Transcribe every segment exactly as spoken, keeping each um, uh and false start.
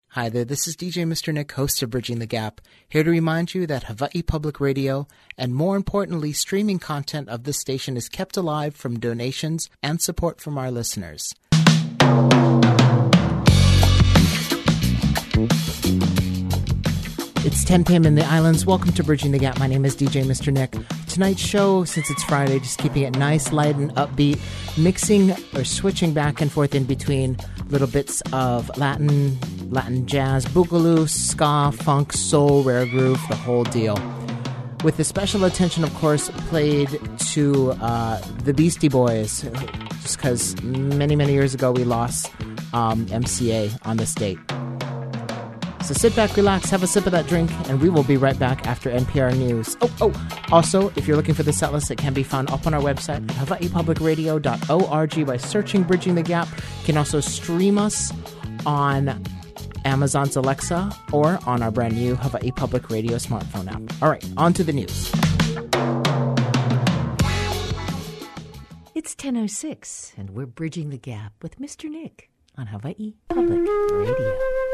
Hi there, this is D J Mister Nick, host of Bridging the Gap, here to remind you that Hawaii Public Radio, and more importantly, streaming content of this station is kept alive from donations and support from our listeners. It's ten p.m. in the islands. Welcome to Bridging the Gap. My name is D J Mister Nick. Tonight's show, since it's Friday, just keeping it nice, light, and upbeat, mixing or switching back and forth in between little bits of Latin, Latin jazz, boogaloo, ska, funk, soul, rare groove, the whole deal. With the special attention, of course, played to uh, the Beastie Boys, just because many, many years ago we lost um, M C A on this date. So sit back, relax, have a sip of that drink, and we will be right back after N P R News. Oh, oh, also, if you're looking for the set list, it can be found up on our website, hawaii public radio dot org, by searching Bridging the Gap. You can also stream us on Amazon's Alexa or on our brand new Hawaii Public Radio smartphone app. All right, on to the news. It's ten oh six, and we're Bridging the Gap with Mister Nick on Hawaii Public Radio.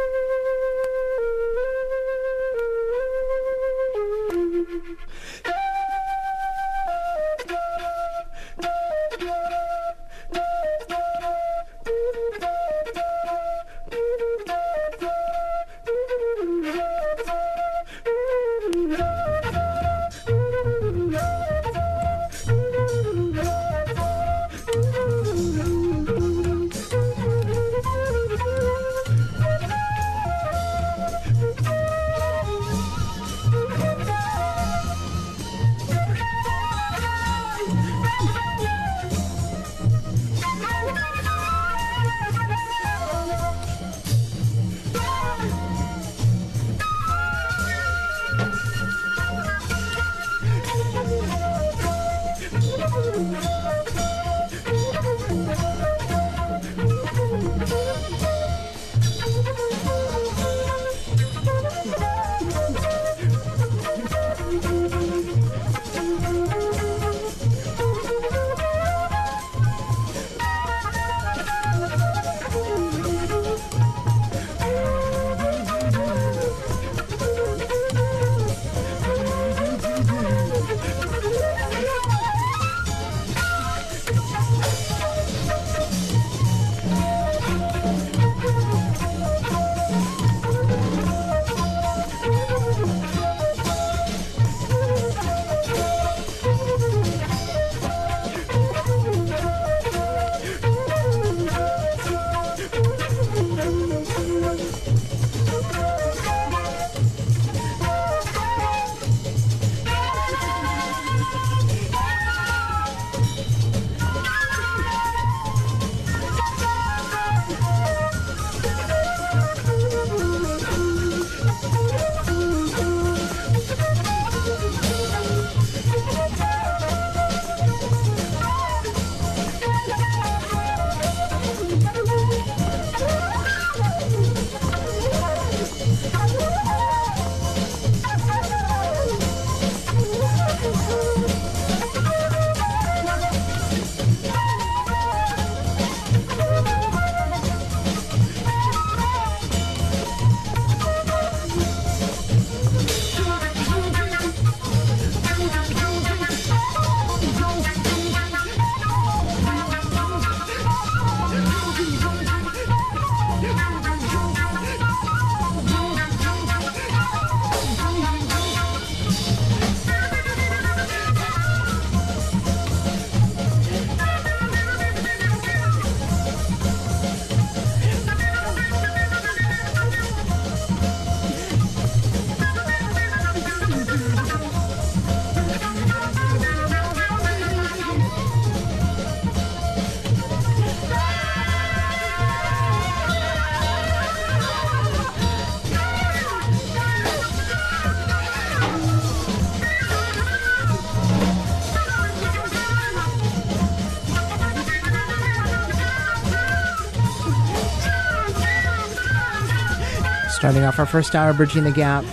Starting off our first hour, Bridging the Gap,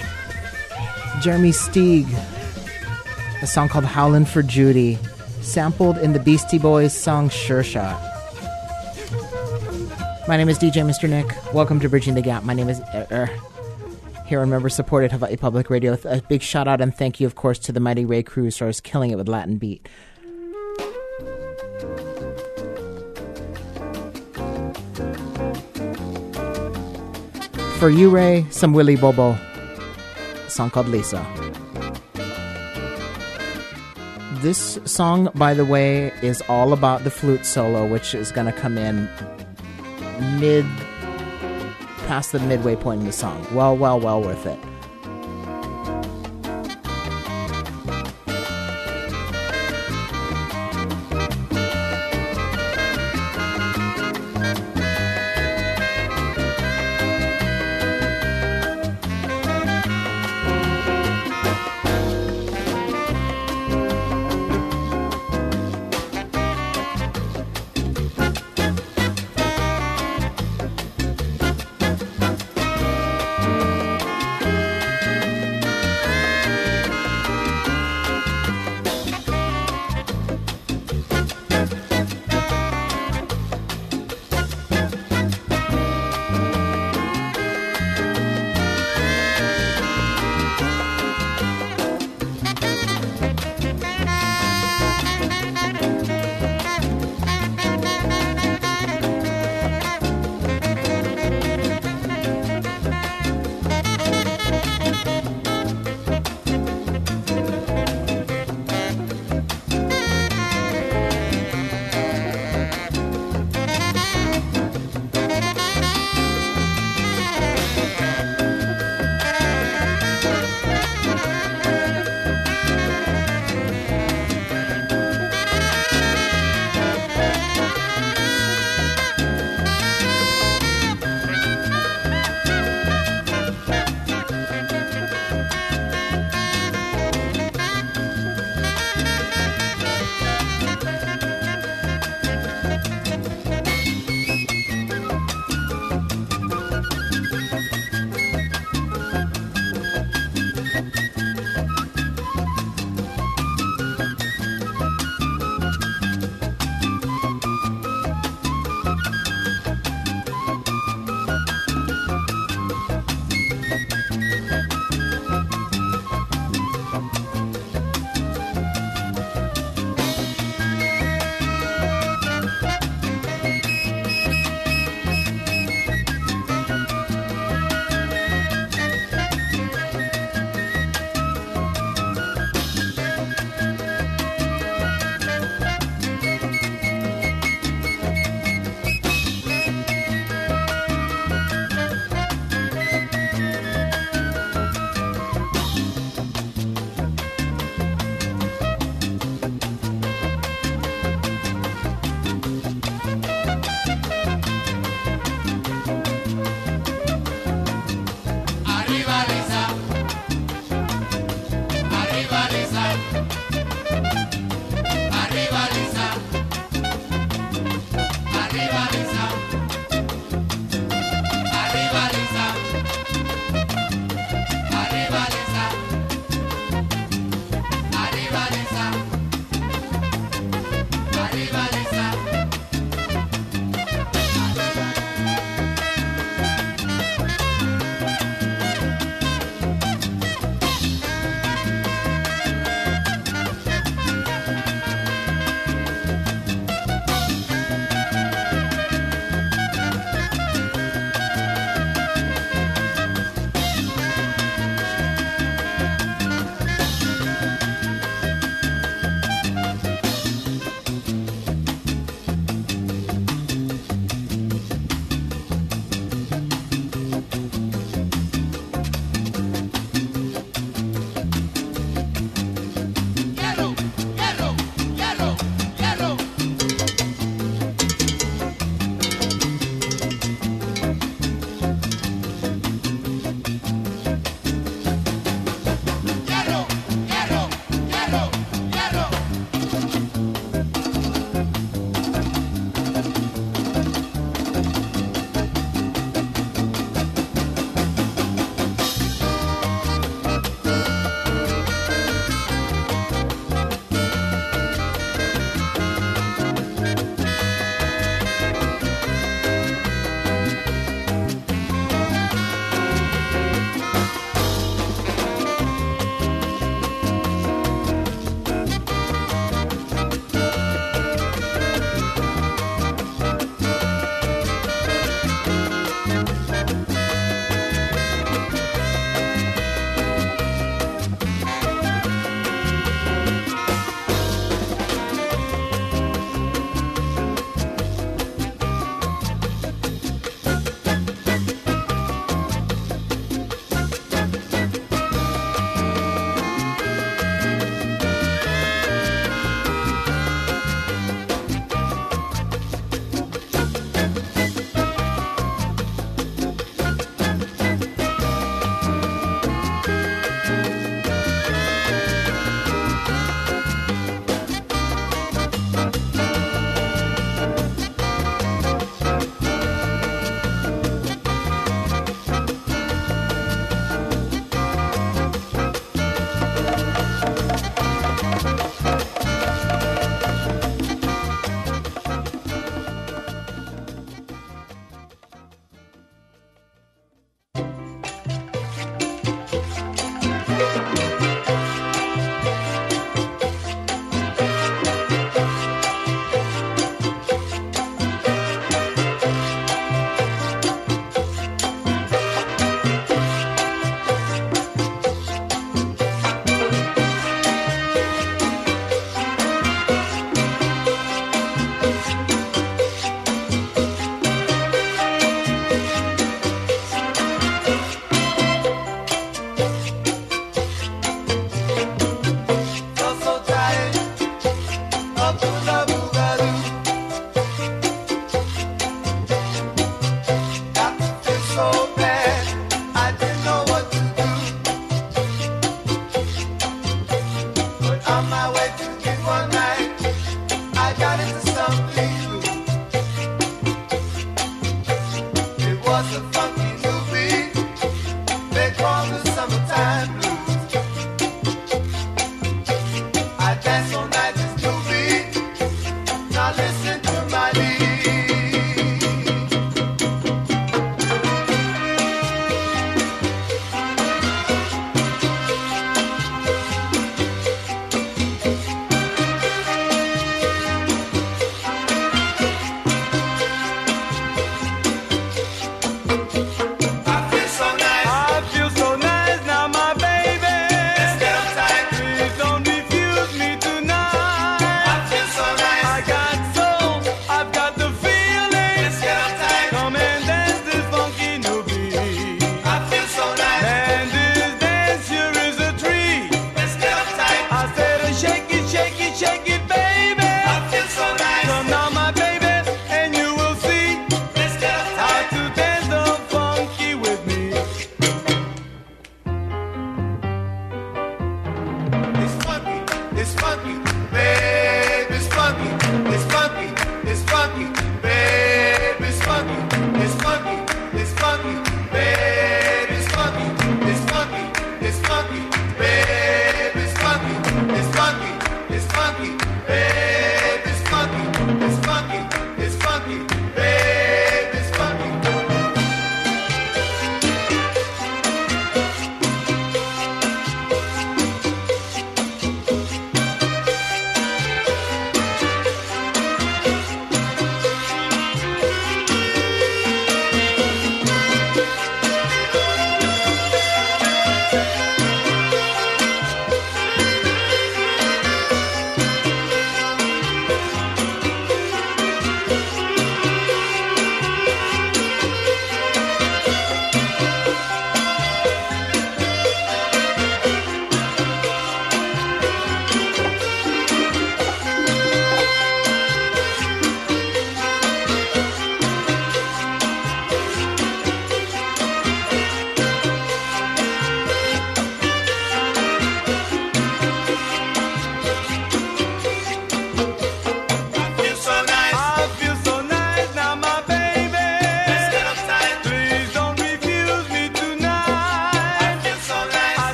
Jeremy Steig, a song called Howlin' for Judy, sampled in the Beastie Boys song Sure Shot. My name is D J Mister Nick. Welcome to Bridging the Gap. My name is uh, uh, here on member supported Hawaii Public Radio. A big shout out and thank you, of course, to the mighty Ray Cruz, who is killing it with Latin beat. For you, Ray, some Willie Bobo, a song called Lisa. This song, by the way, is all about the flute solo, which is going to come in mid, past the midway point in the song. Well, well, well worth it.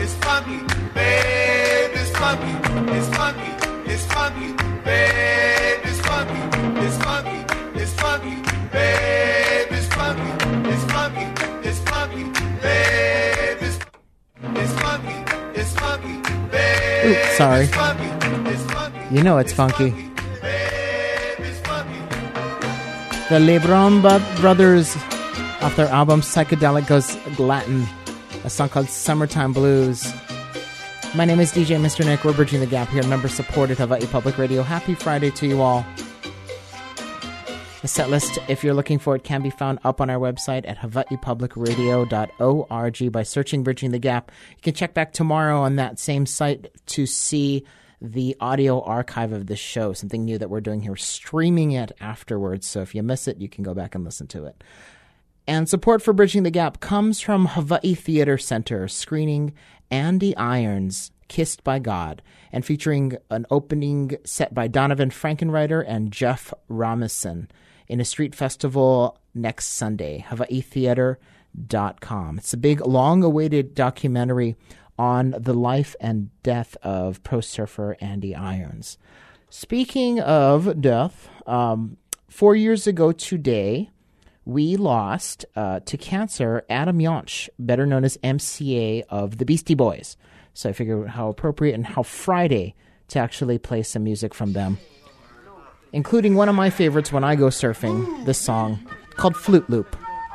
it's funky, babe, it's funky, it's funky, it's funky, babe, it's funky, it's funky, it's funky, babe, it's funky, it's funky, it's funky, babe, it's it's funky, it's funky, babe. Oops, sorry. It's funky, it's funky, You know it's funky. babe, it's funky. The Lebron Bo- Brothers, off their album Psychedelic Goes Latin, a song called Summertime Blues. My name is D J Mister Nick. We're bridging the gap here. Member supported Hawaii Public Radio. Happy Friday to you all. The set list, if you're looking for it, can be found up on our website at hawaii public radio dot org by searching Bridging the Gap. You can check back tomorrow on that same site to see the audio archive of this show, something new that we're doing here, streaming it afterwards. So if you miss it, you can go back and listen to it. And support for Bridging the Gap comes from Hawaii Theater Center, screening Andy Irons' Kissed by God, and featuring an opening set by Donovan Frankenreiter and Jeff Ramison in a street festival next Sunday, hawaii theater dot com. It's a big, long-awaited documentary on the life and death of pro surfer Andy Irons. Speaking of death, um, four years ago today, we lost uh, to cancer Adam Yonch, better known as M C A of the Beastie Boys. So I figured how appropriate and how Friday to actually play some music from them, including one of my favorites when I go surfing, this song called Flute Loop.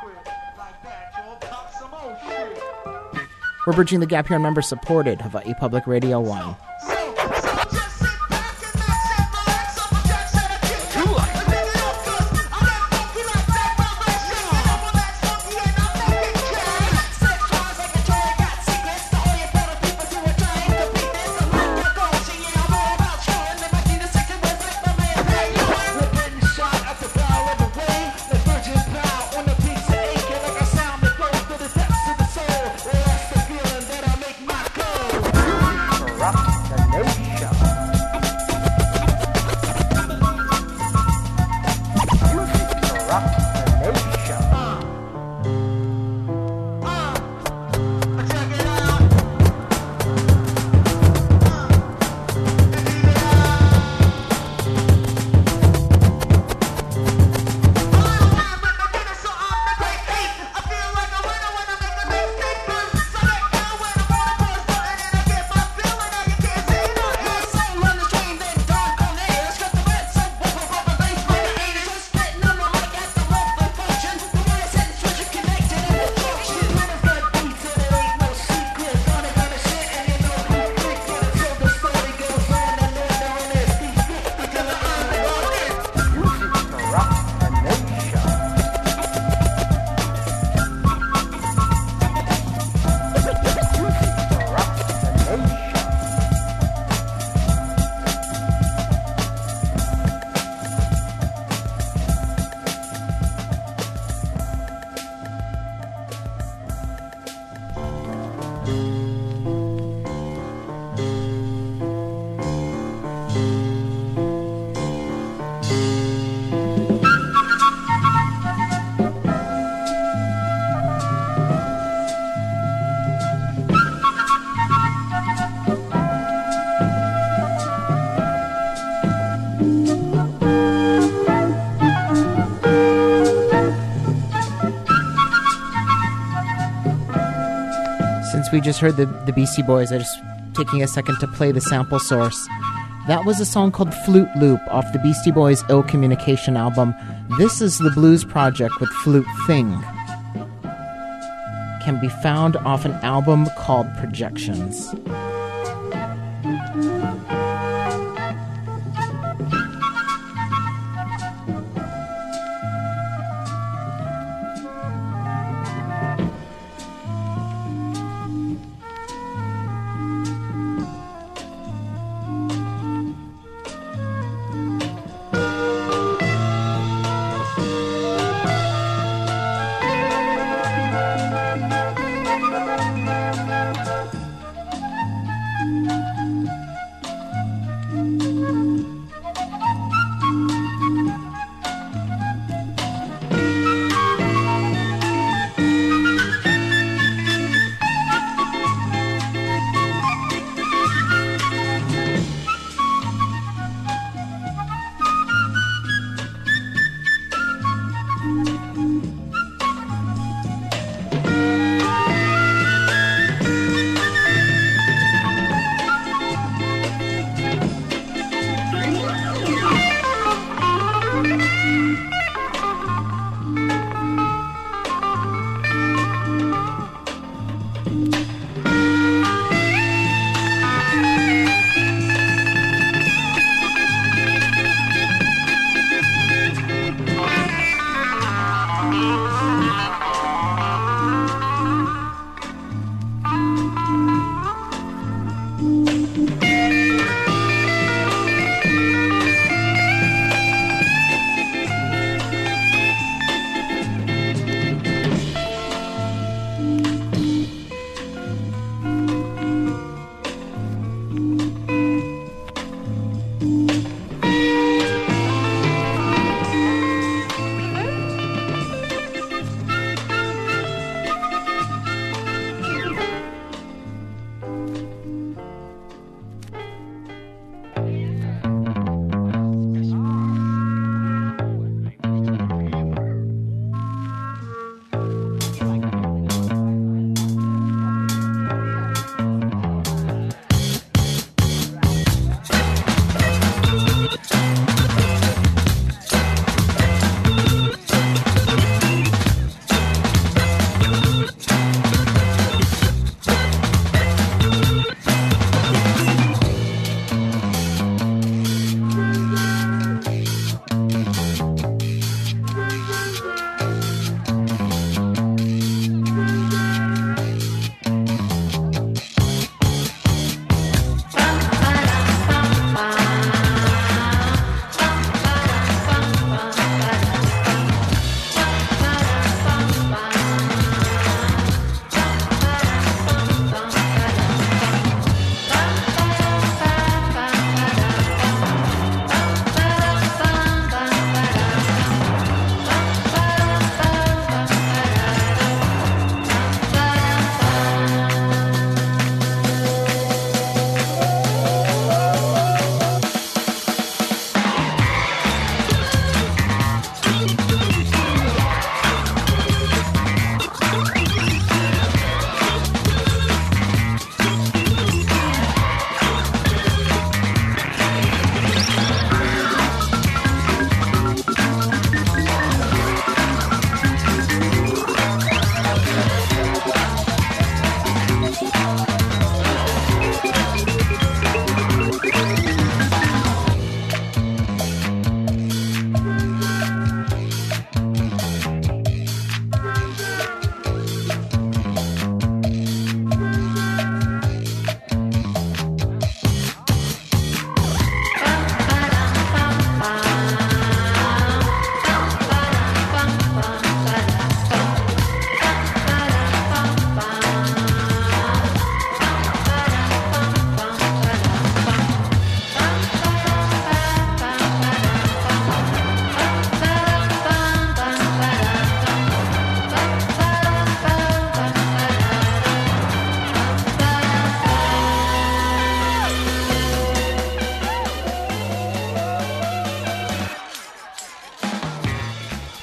We're bridging the gap here on member-supported Hawaii Public Radio one. We just heard the, the Beastie Boys. I just taking a second to play the sample source. That was a song called Flute Loop off the Beastie Boys' Ill Communication album. This is the Blues Project with Flute Thing. Can be found off an album called Projections.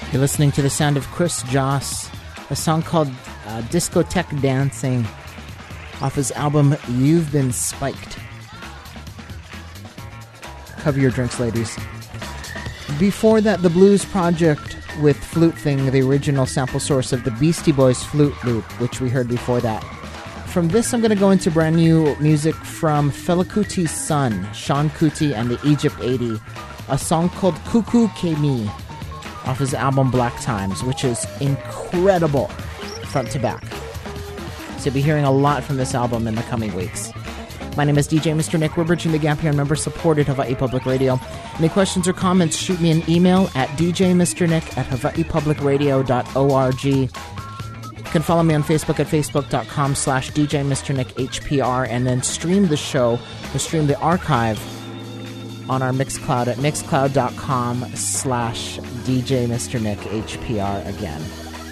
You're listening to the sound of Chris Joss, a song called uh, Discotheque Dancing off his album You've Been Spiked. Cover your drinks, ladies. Before that, The Blues Project with Flute Thing, the original sample source of the Beastie Boys flute loop, which we heard before that. From this, I'm going to go into brand new music from Fela Kuti's son, Sean Kuti, and the Egypt eighty, a song called Cuckoo Kemi off his album Black Times, which is incredible front to back. So you'll be hearing a lot from this album in the coming weeks. My name is D J Mister Nick. We're bridging the gap here on member-supported Hawaii Public Radio. Any questions or comments, shoot me an email at d j mister nick at hawaii public radio dot org. You can follow me on Facebook at facebook.com slash DJ Mister Nick H P R, and then stream the show, or stream the archive on our Mixcloud at mixcloud.com slash DJ Mister Nick H P R again.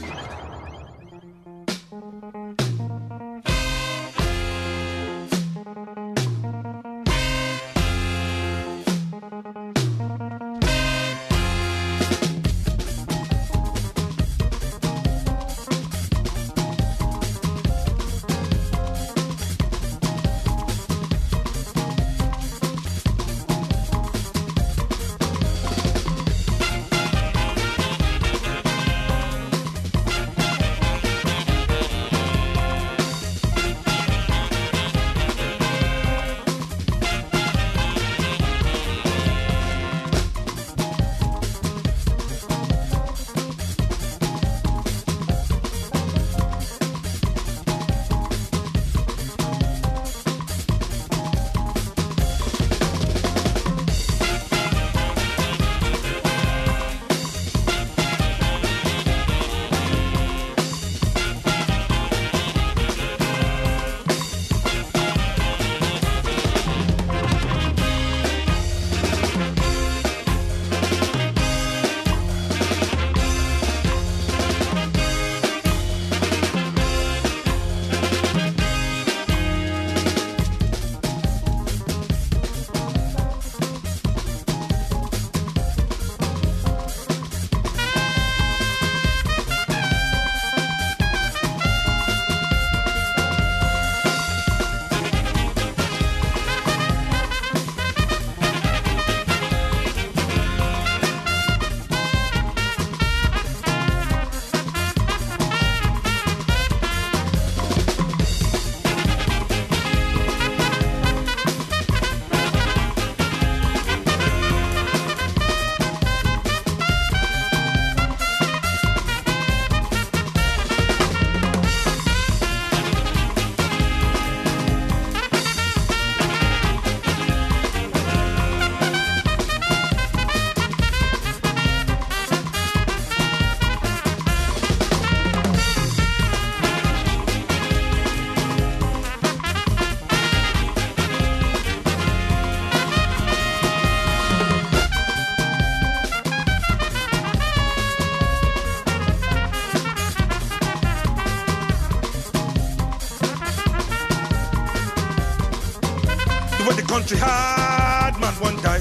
country hard, man, one die.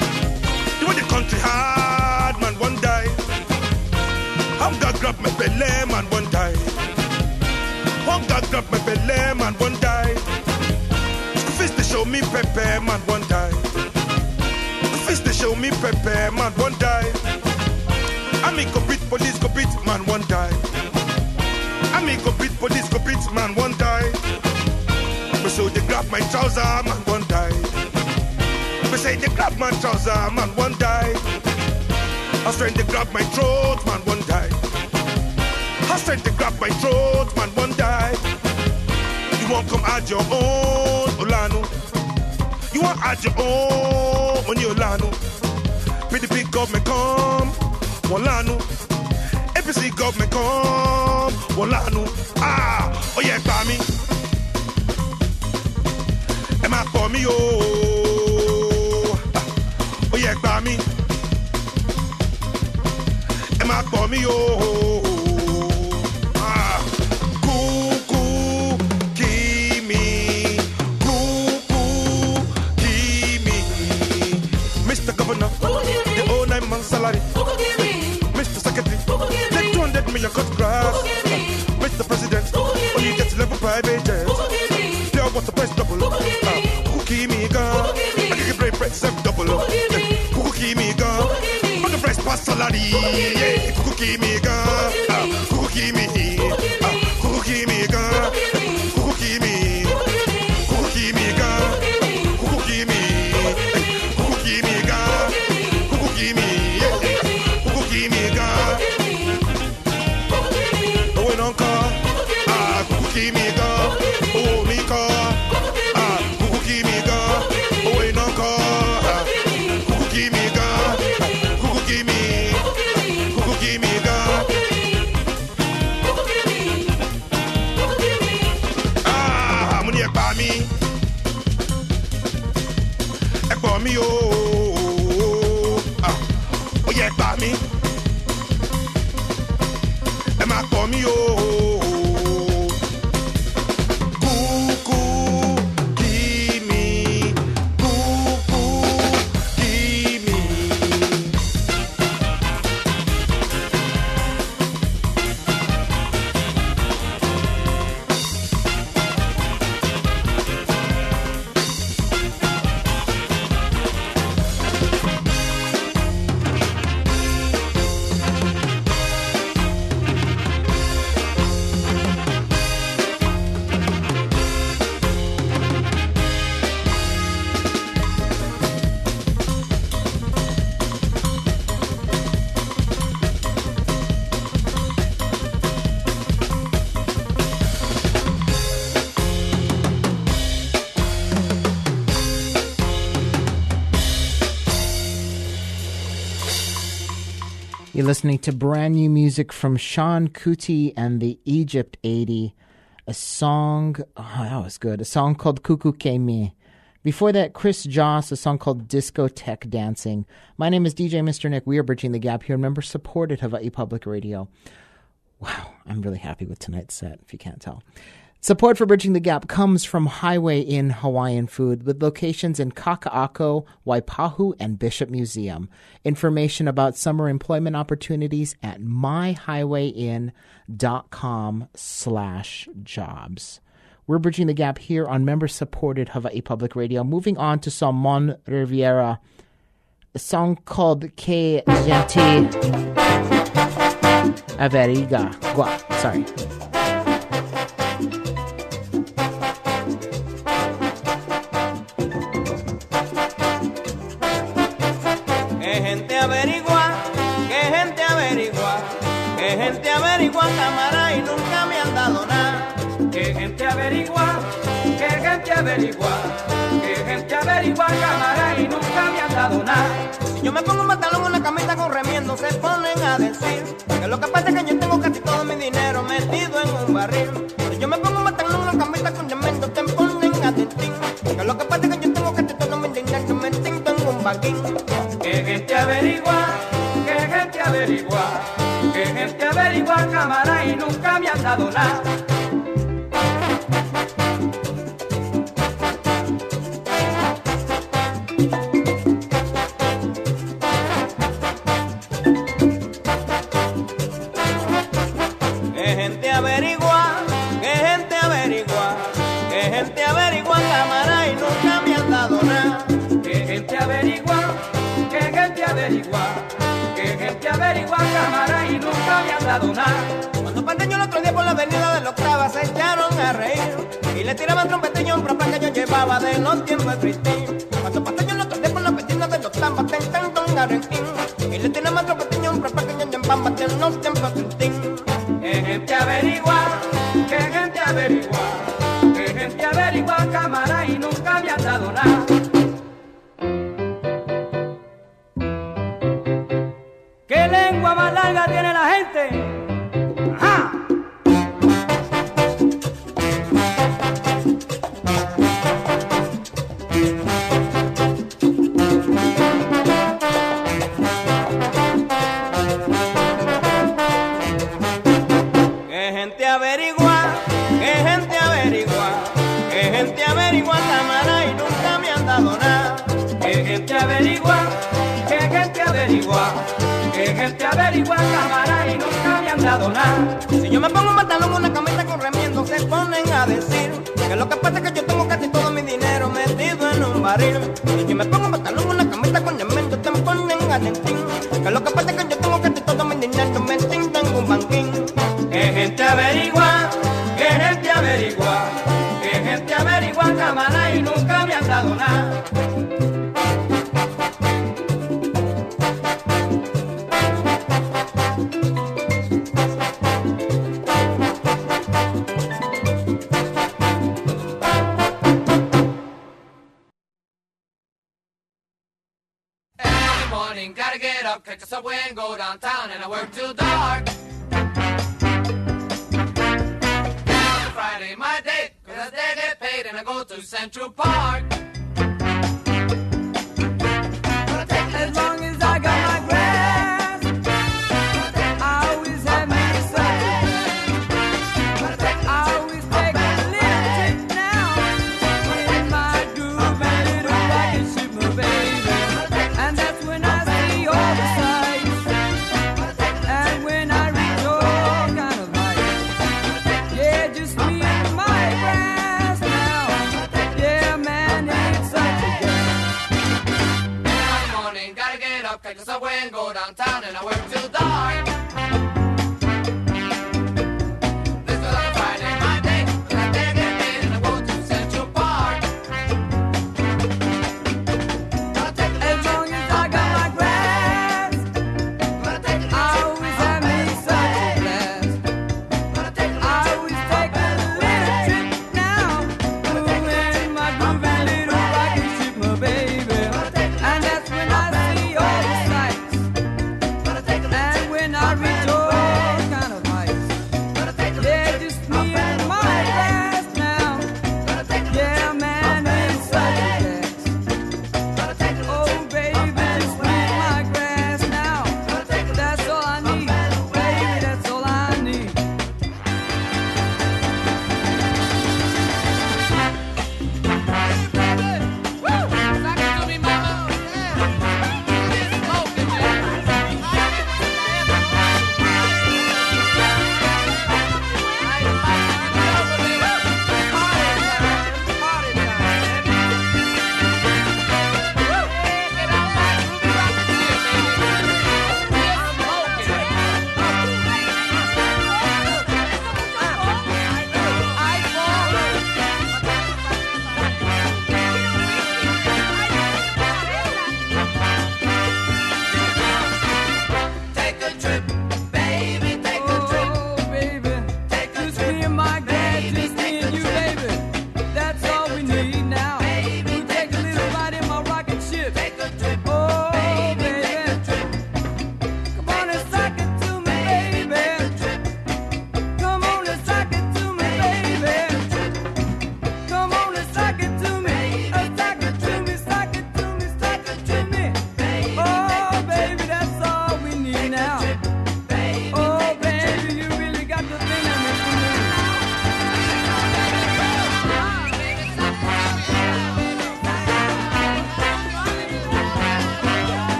The way the country hard, man, one die. I'm gonna grab my belly, man, one die. I'm gonna grab my belly, man, one die. Fist to show me pepper, man, one die. Fist to show me pepper, man, one die. I mean go beat police, go beat, man, one die. I mean go beat police, go beat, man, one die. But so they grab my trouser, man, one die. But say they grab my trouser, man, one die. I was trying to grab my throat, man, one die. I was trying to grab my throat, man, one die. You won't come add your own, Olano. You won't add your own, on your Olano. P D P government come, Olano. A P C government come, Olano. Ah, oh yeah, by me. Am I for me, oh? Oh yeah, by me. Am I for me, oh? Ah, cuckoo, gimme, cuckoo, gimme. Mister Governor, the old nine months salary. Mister Secretary, press double. Kuku kimi ga. Make you break press up double. Kuku kimi ga. Make you press pass salary. Kuku kimi ga. Kuku kimi. Kuku kimi ga. Kuku kimi. Kuku kimi ga. Kuku kimi. Kuku kimi ga. Kuku kimi. Kuku kimi ga. Oh, non ka. Ah, kuku kimi ga. Oh, mi ka. Ah, kuku kimi ga. Oh, non ka. Ah, kuku kimi ga. Kuku kimi. Kuku kimi ga. Ah, mo ní ẹ pa mí. Ẹ pọ̀ mí o. Ah, ó yẹ ẹ pa mí. Ẹ máa pọ̀ mí o. Kuku kimi. Kuku kimi. You're listening to brand new music from Sean Kuti and the Egypt eighty. A song, oh, that was good. A song called Kuku Kemi. Before that, Chris Joss, a song called Discotheque Dancing. My name is D J Mister Nick. We are Bridging the Gap here, member-supported Hawaii Public Radio. Wow, I'm really happy with tonight's set, if you can't tell. Support for Bridging the Gap comes from Highway Inn Hawaiian Food with locations in Kaka'ako, Waipahu, and Bishop Museum. Information about summer employment opportunities at myhighwayinn.com slash jobs. We're Bridging the Gap here on member-supported Hawaii Public Radio. Moving on to Salmon Riviera, a song called Que Gente Averiga. Gua, sorry. Gente averigua cámara y nunca me han dado nada. Que gente averigua, que gente averigua, que gente averigua cámara y nunca me han dado nada. Si yo me pongo un pantalón, una camisa con remiendo, se ponen a decir que lo que pasa es que yo tengo casi todo mi dinero metido en un barril. Si yo me pongo un pantalón, una camisa con remiendo, se ponen a decir que lo que pasa es que yo tengo casi todo mi dinero metido en un barril. Que gente averigua, que gente averigua, que gente averigua cámara y nunca me han dado nada. Que gente averigua, que gente averigua, que gente averigua cámara y nunca me han dado nada. Que gente averigua, que gente averigua, que gente averigua cámara y nunca me han dado nada. Cuando pasé yo el otro día por la avenida de la Octava se echaron a reír y le tiraban trompetillo a un propio que yo llevaba de los tiempos de Cristín. Cuando pasé yo el otro día por la avenida de la Octava se echaron a reír y le tiraban trompetillo a un propio que yo llevaba de los tiempos de Cristín. Que gente averigua, que gente averigua, que gente averigua cámara y nunca me han dado nada. ¿Qué lengua más larga tiene la gente? ¡Ajá! Que gente averigua, que gente averigua, que gente averigua cámara y nunca me han dado nada. Que gente averigua, que gente averigua, que gente averigua cámara y nunca me han dado nada. Si yo me pongo un pantalón, una camisa con remiendo, se ponen a decir que lo que pasa es que yo tengo casi todo barril. Y yo me pongo pantalón, una camisa con tremendo tampón en Valentín. Que lo que pasa es que yo tengo casi todo mi dinero metido en un banquín. Que gente averigua, que gente averigua, que gente averigua, cámara, y nunca me han dado nada. Gotta get up, catch a subway and go downtown, and I work till dark. On Friday, my date, cause they get paid, and I go to Central Park. As long as I got my grass, I always have me something. I always take a little trip now, in my groove, and little rocket ship, my baby. And that's when I see all the sights, and when I reach all kind of heights. Yeah, just me and my grass now. Yeah, man, it's such a game. In the morning, gotta get up, catch the subway and go downtown, and I work till dark. This was on Friday, my day, but I dare get paid, and I go to Central Park. As long as I got my grass, I always have me such a blast. I always take a little trip now, moving my groovy little rocket ship, my baby. And that's when I see all the sights, and when I reach all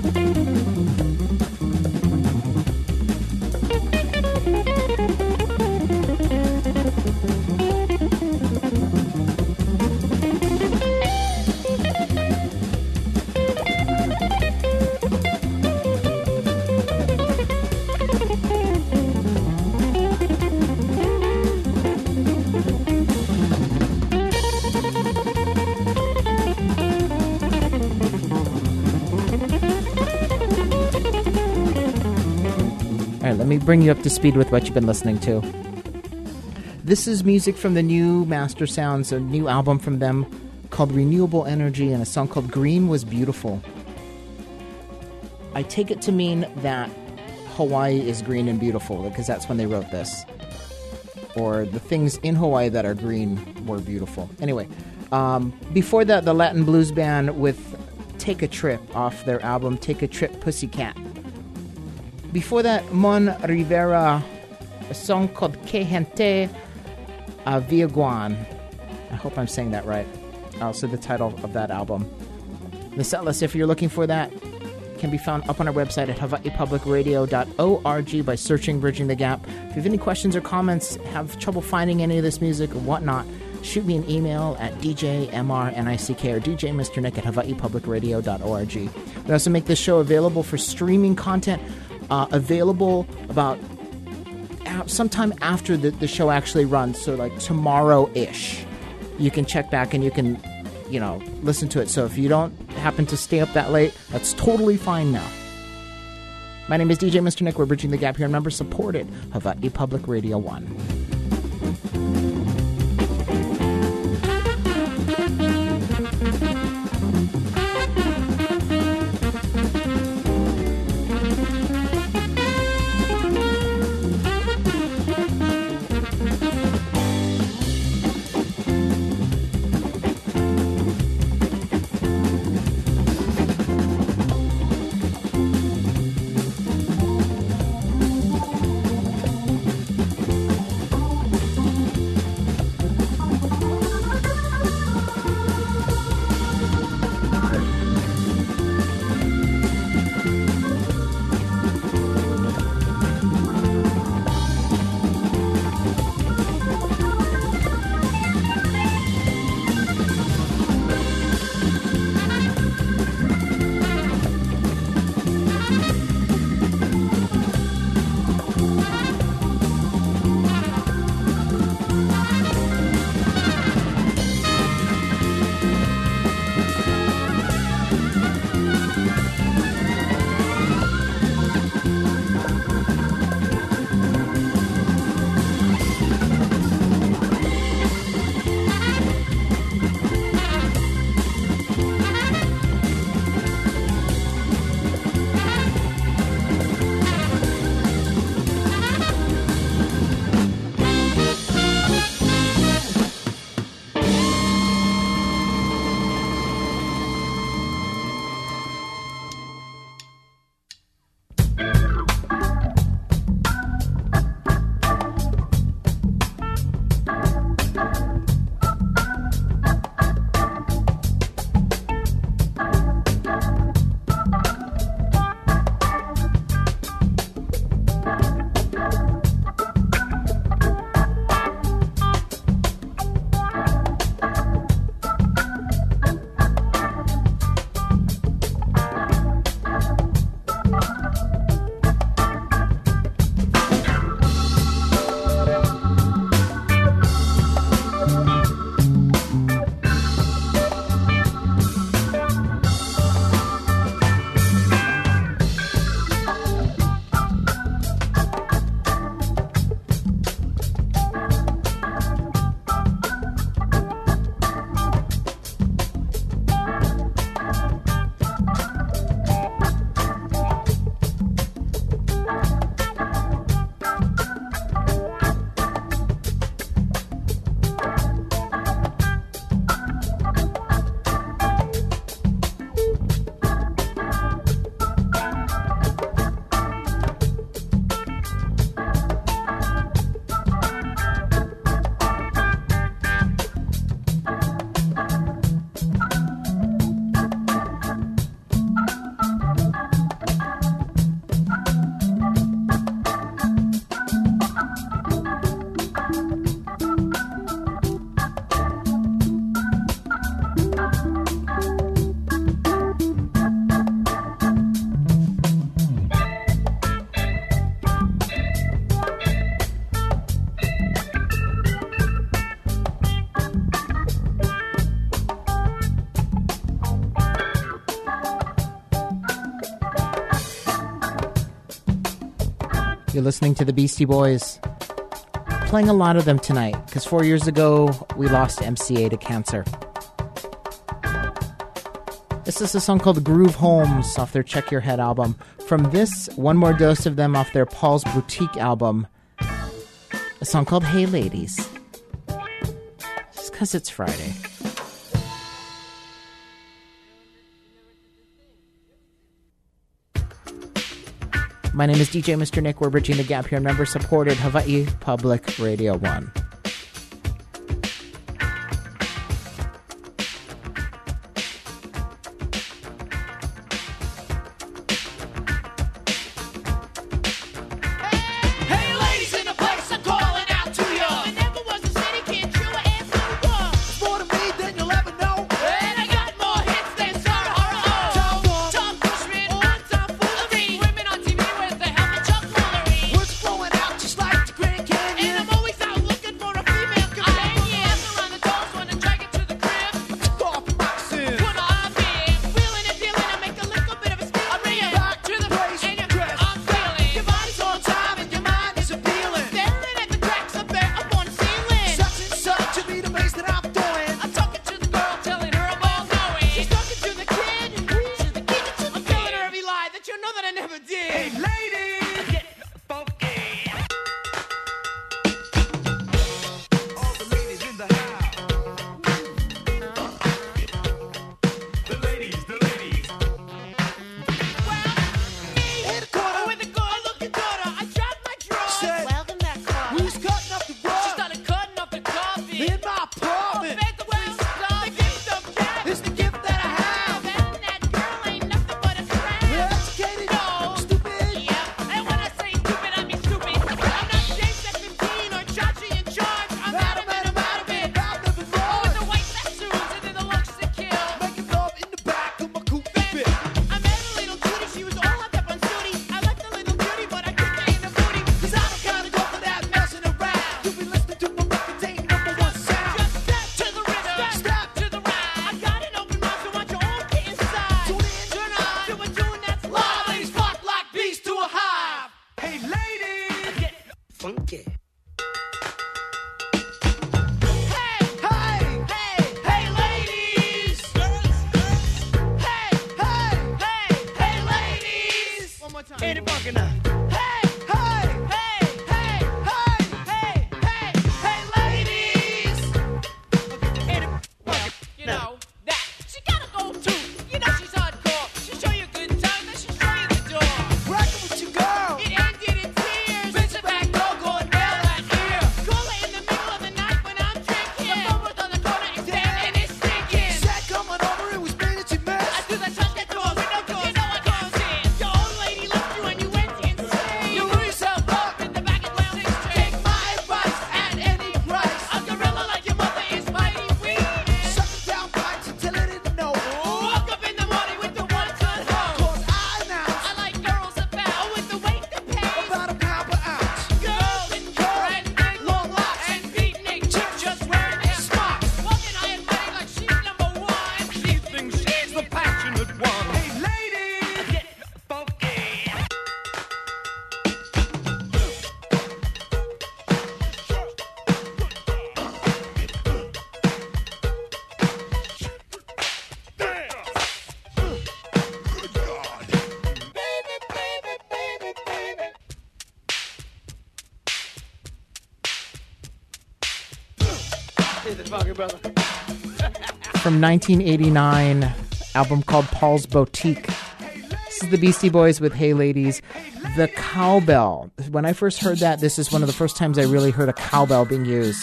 Let me bring you up to speed with what you've been listening to. This is music from the new Master Sounds, a new album from them called Renewable Energy, and a song called Green Was Beautiful. I take it to mean that Hawaii is green and beautiful, because that's when they wrote this. Or the things in Hawaii that are green were beautiful. Anyway, um, before that, the Latin Blues Band with Take a Trip off their album Take a Trip Pussycat. Before that, Mon Rivera, a song called Que Gente a Villaguan. I hope I'm saying that right. Also the title of that album. The setlist, if you're looking for that, can be found up on our website at hawaii public radio dot org by searching Bridging the Gap. If you have any questions or comments, have trouble finding any of this music or whatnot, shoot me an email at d j m r nick or d j mister nick at hawaii public radio dot org. We also make this show available for streaming content. Uh, available about uh, sometime after the, the show actually runs, so like tomorrow-ish. You can check back and you can, you know, listen to it. So if you don't happen to stay up that late, that's totally fine now. My name is D J Mister Nick. We're Bridging the Gap here. Remember, supported Hawaii Public Radio one. You're listening to the Beastie Boys. Playing a lot of them tonight, because four years ago, we lost M C A to cancer. This is a song called Groove Holmes off their Check Your Head album. From this, one more dose of them off their Paul's Boutique album. A song called Hey Ladies. Just because it's Friday. My name is D J Mister Nick. We're bridging the gap here on member-supported Hawaii Public Radio one. From nineteen eighty-nine, album called Paul's Boutique. This is the Beastie Boys with Hey Ladies. The cowbell. When I first heard that, this is one of the first times I really heard a cowbell being used.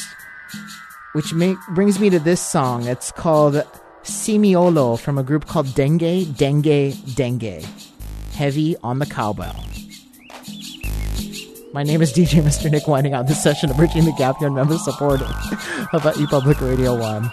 Which make, brings me to this song. It's called Simiolo from a group called Dengue, Dengue, Dengue. Heavy on the cowbell. My name is D J Mister Nick, winding out this session of Bridging the Gap here on member supported Hawaii Public Radio one.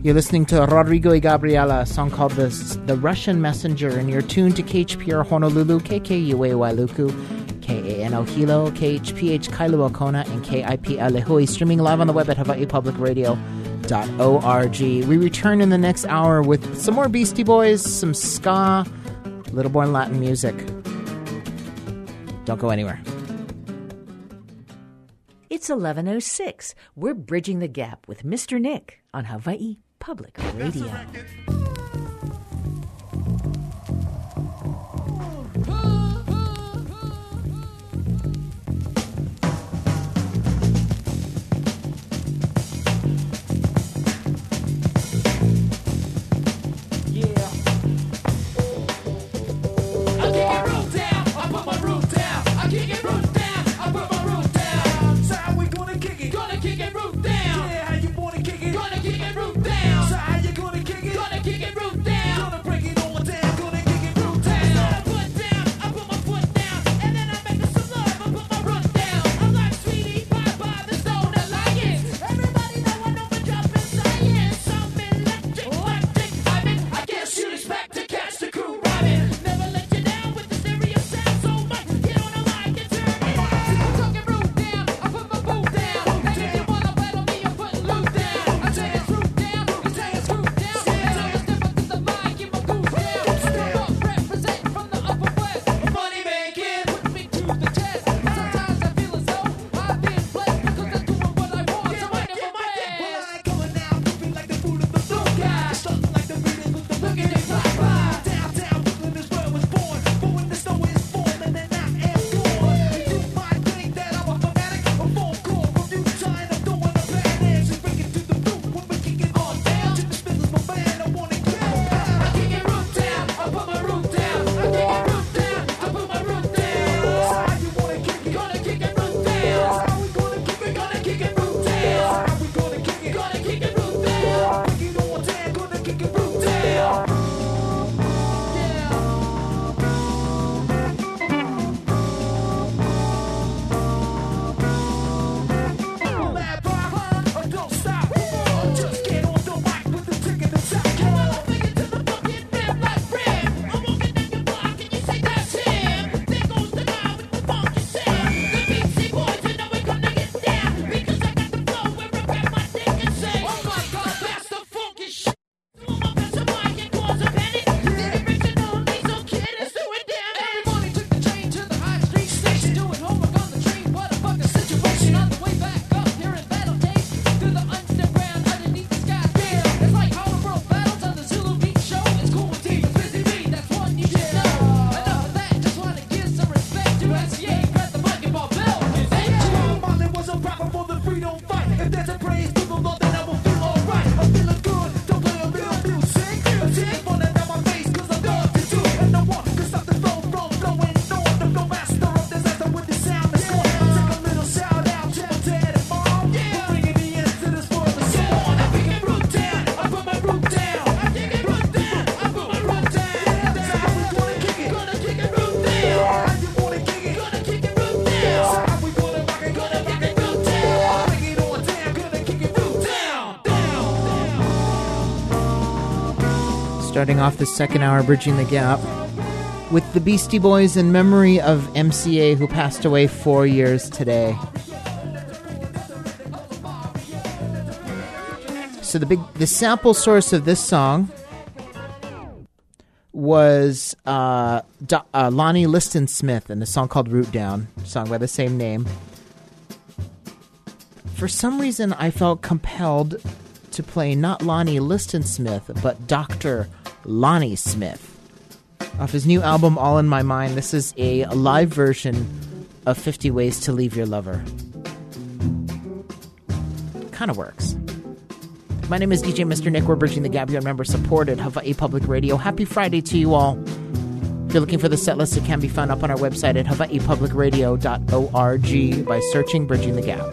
You're listening to Rodrigo y Gabriela, a song called the, the Russian Messenger, and you're tuned to K H P R Honolulu, K K U A Wailuku, K A N O Hilo, K H P H Kailua Kona, and K I P L Lehui, streaming live on the web at hawaii public radio dot org. We return in the next hour with some more Beastie Boys, some ska, a little more Latin music. Don't go anywhere. It's eleven oh six. We're bridging the gap with Mister Nick on Hawaii Public Radio. Starting off the second hour, Bridging the Gap, with the Beastie Boys in memory of M C A, who passed away four years today. So the big, the sample source of this song was uh, Do, uh, Lonnie Liston Smith and a song called Root Down, song by the same name. For some reason, I felt compelled to play not Lonnie Liston Smith, but Doctor Lonnie Smith. Off his new album, All in My Mind, this is a live version of fifty Ways to Leave Your Lover. Kind of works. My name is D J Mister Nick. We're bridging the gap here on member-supported Hawaii Public Radio. Happy Friday to you all. If you're looking for the set list, it can be found up on our website at hawaii public radio dot org by searching Bridging the Gap.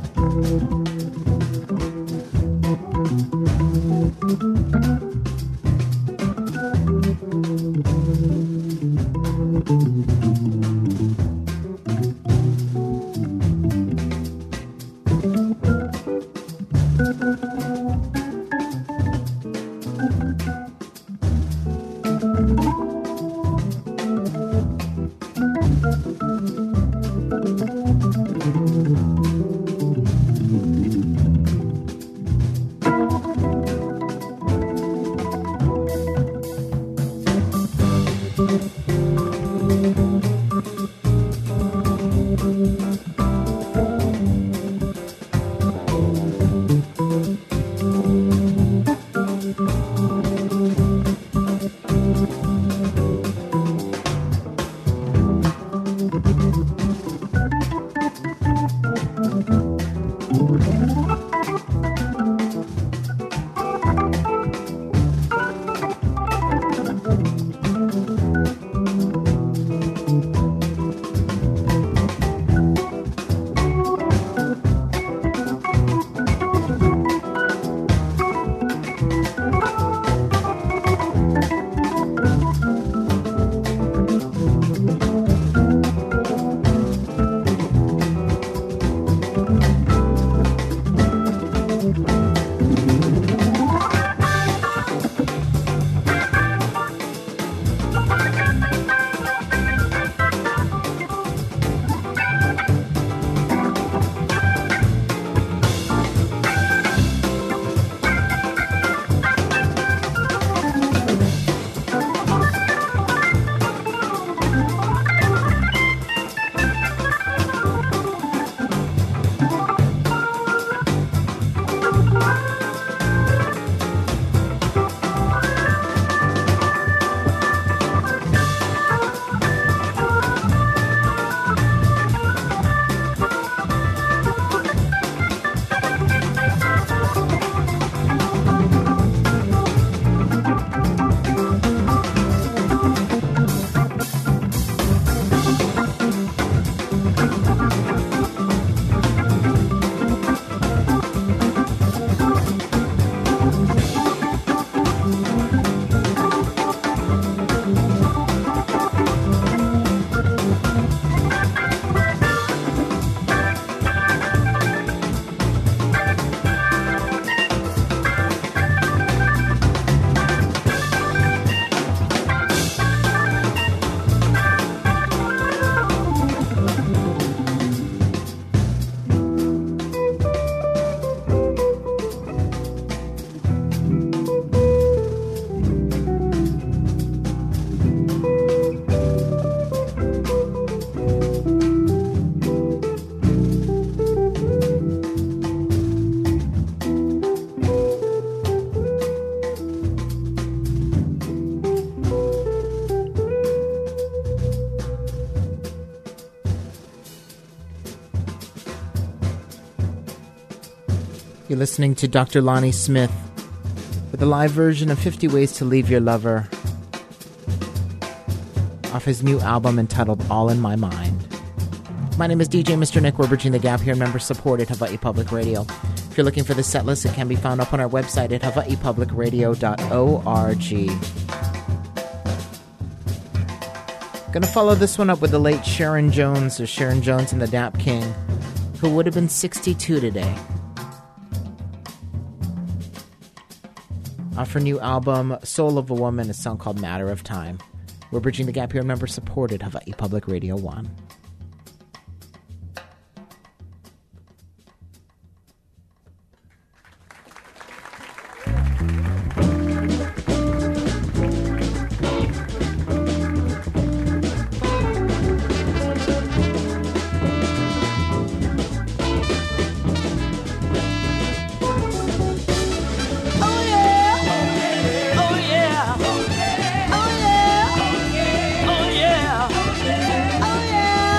You're listening to Doctor Lonnie Smith with a live version of fifty Ways to Leave Your Lover off his new album entitled All in My Mind. My name is D J Mister Nick. We're bridging the gap here, member-supported Hawaii Public Radio. If you're looking for the set list, it can be found up on our website at hawaii public radio dot org. Gonna follow this one up with the late Sharon Jones, or Sharon Jones and the Dap King, who would have been sixty-two today. Off her new album, Soul of a Woman, a song called Matter of Time. We're bridging the gap here, member-supported Hawaii Public Radio one. Oh yeah.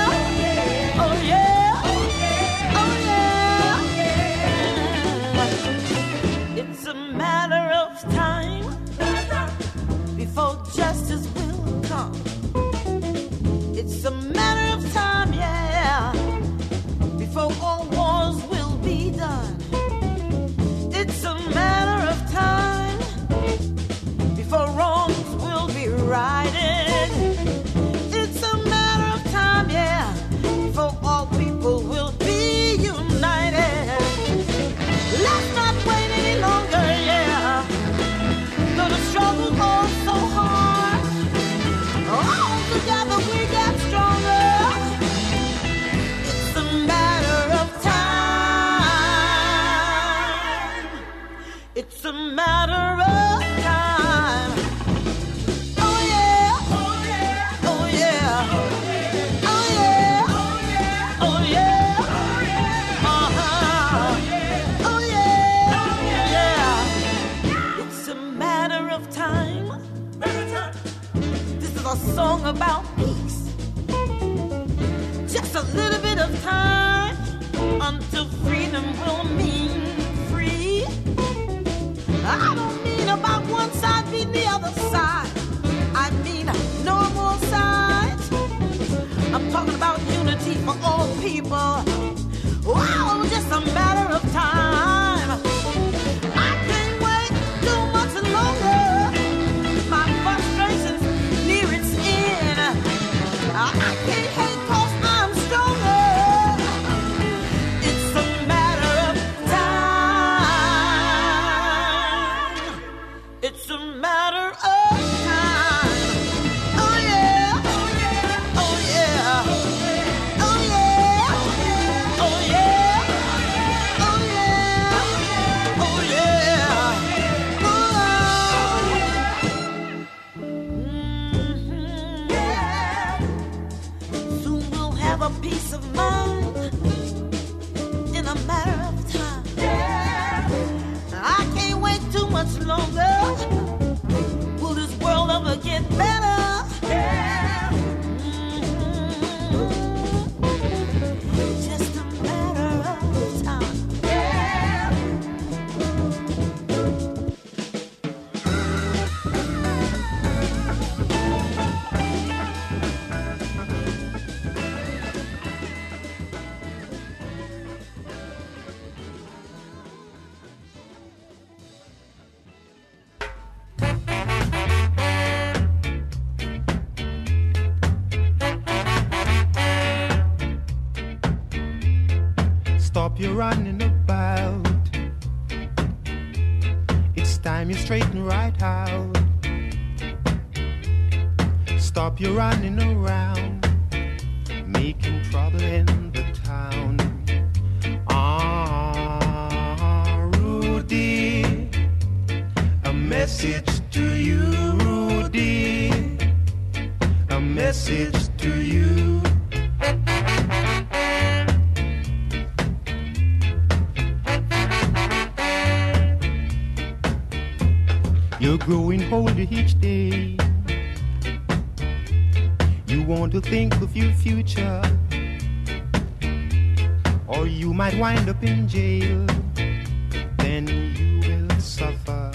about peace. Just a little bit of time until freedom will mean free. I don't mean about one side beating the other side. I mean no more sides. I'm talking about unity for all people. Wow, just a matter of time. I can't wait too much longer. My frustration's near its end. I can't hate 'cause I'm stronger. It's a matter of time. It's a matter of time. Oh yeah, oh yeah, oh yeah, oh yeah, oh yeah, oh yeah, oh yeah, oh. Mm-hmm. Yeah. Soon we'll have a peace of mind in a matter of time. Yeah. I can't wait too much longer. Will this world ever get better? Yeah. Mm-hmm. Just a matter of time. Yeah. Stop your running about. It's time you straighten right out. Stop your running around, making trouble in the town. Ah, Rudy, a message to you, Rudy, a message to you. You're growing older each day. You want to think of your future, or you might wind up in jail. Then you will suffer.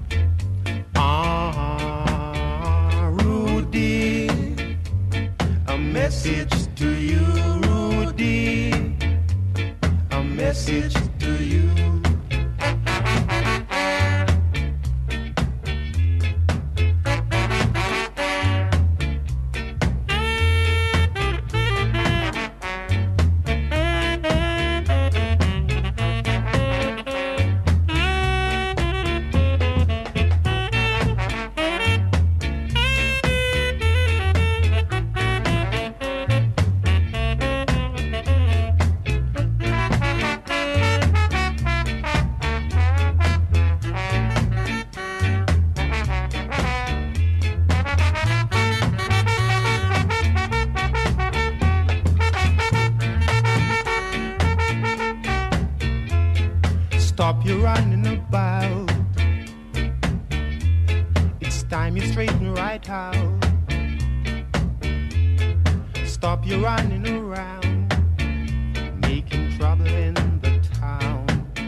Ah, Rudy, a message to you, Rudy, a message to you. Stop your running about. It's time you straighten right out. Stop your running around, making trouble in the town.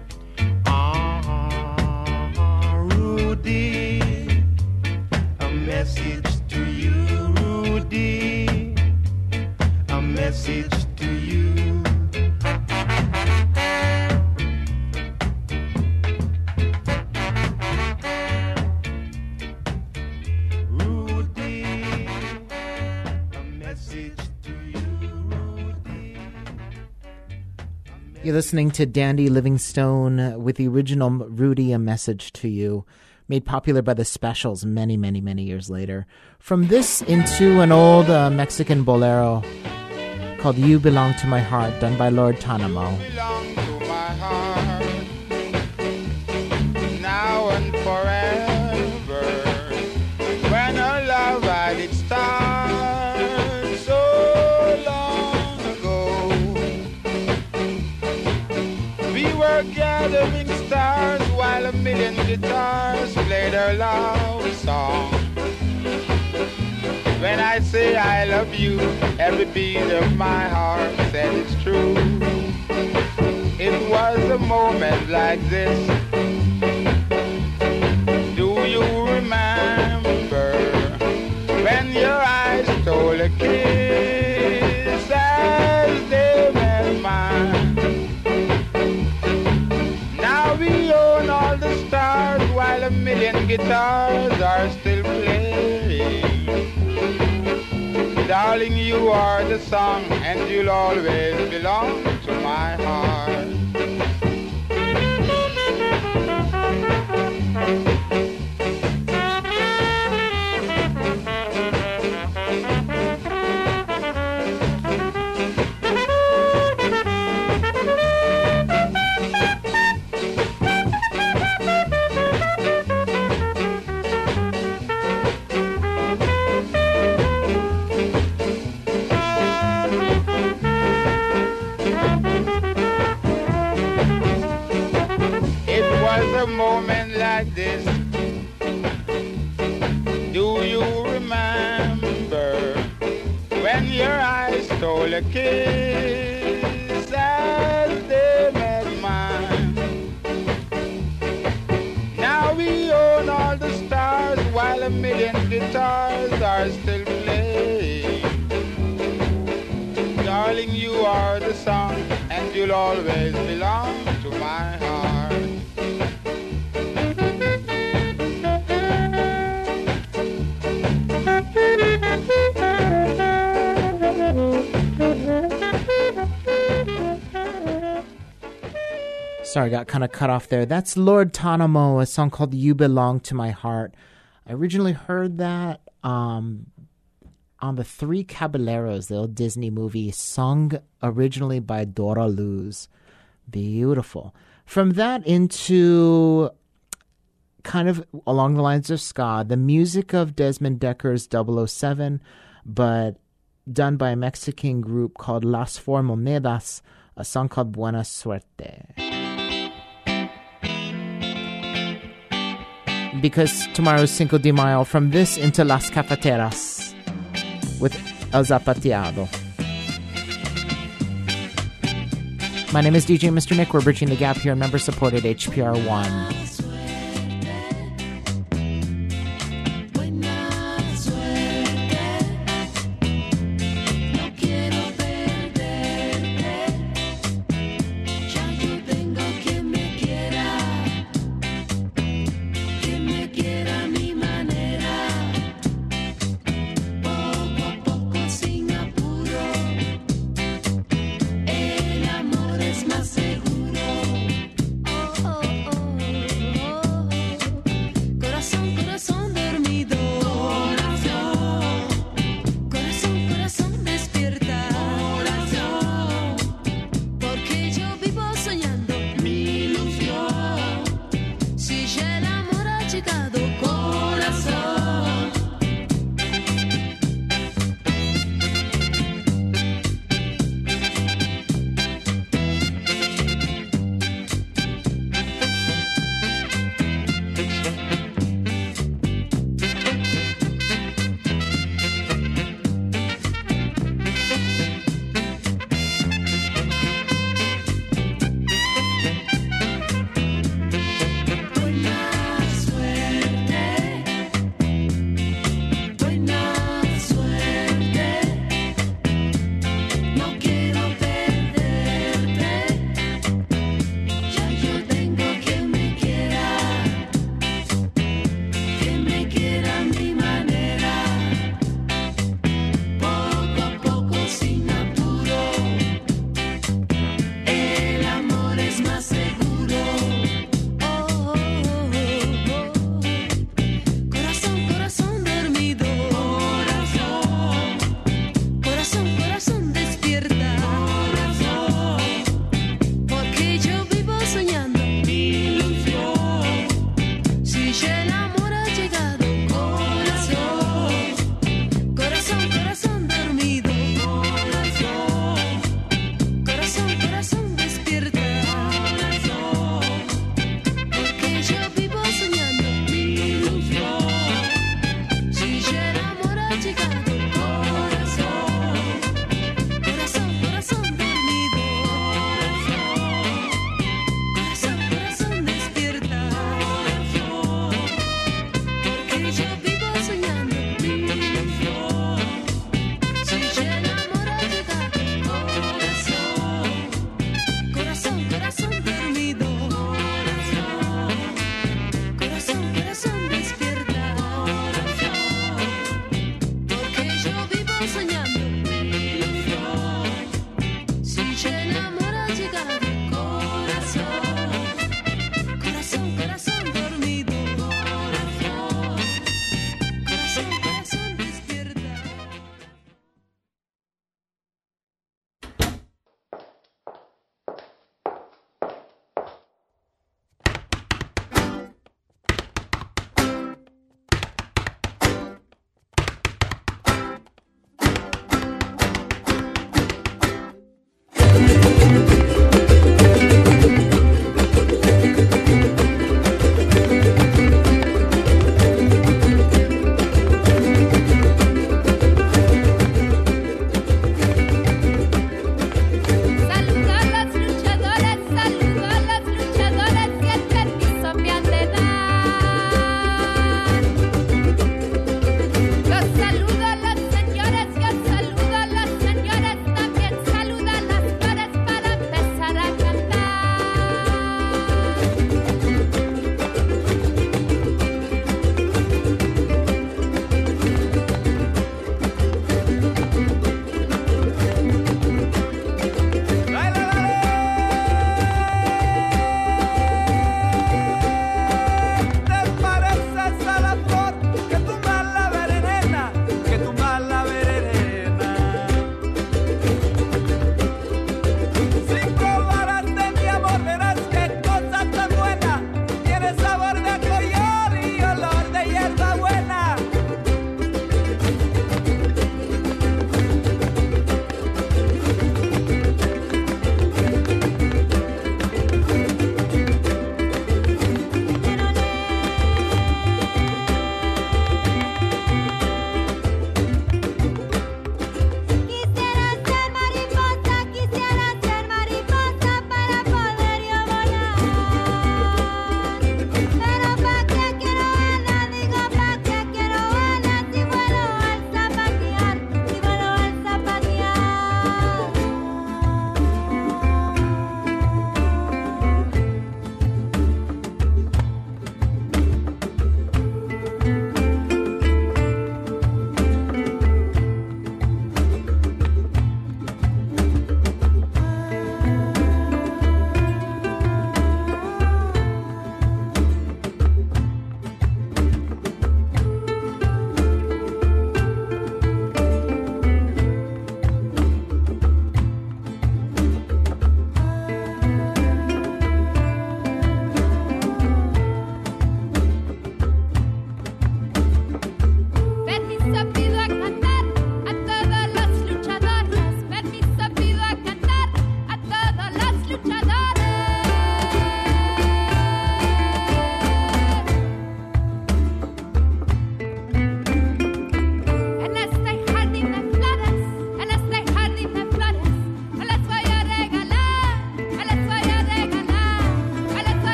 Ah, Rudy, a message to you, Rudy, a message to you. You're listening to Dandy Livingstone with the original Rudy, a message to you, made popular by the Specials many, many, many years later. From this into an old uh, Mexican bolero called You Belong to My Heart, done by Lord Tanamo. You belong to my heart, now and forever. When our love had its start, so long ago, we were gathering stars while a million guitars played our love song. When I say I love you, every beat of my heart said it's true. It was a moment like this. Do you remember when your eyes stole a kiss as they met mine? Now we own all the stars while a million guitars are still playing. Darling, you are the song and you'll always belong to my heart. A moment like this, do you remember when your eyes stole a kiss as they met mine? Now we own all the stars while a million guitars are still playing. Darling, you are the song and you'll always belong to my heart. Sorry, got kind of cut off there. That's Lord Tanamo, a song called You Belong to My Heart. I originally heard that um, on the Three Caballeros, the old Disney movie, sung originally by Dora Luz. Beautiful. From that into kind of along the lines of ska, the music of Desmond Decker's double oh seven, but done by a Mexican group called Las Four Monedas, a song called Buena Suerte. Because tomorrow's Cinco de Mayo, from this into Las Cafeteras with El Zapateado. My name is D J Mister Nick. We're bridging the gap here on member-supported H P R one. El amor es más seguro. Oh, oh, oh.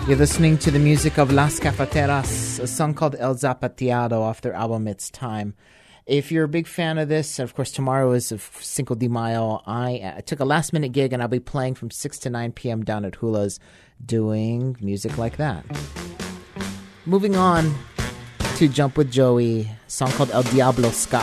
You're listening to the music of Las Cafeteras, a song called El Zapateado off their album It's Time. If you're a big fan of this, of course, tomorrow is Cinco de Mayo. I, I took a last-minute gig, and I'll be playing from six to nine p.m. down at Hula's doing music like that. Moving on to Jump with Joey, a song called El Diablo Ska.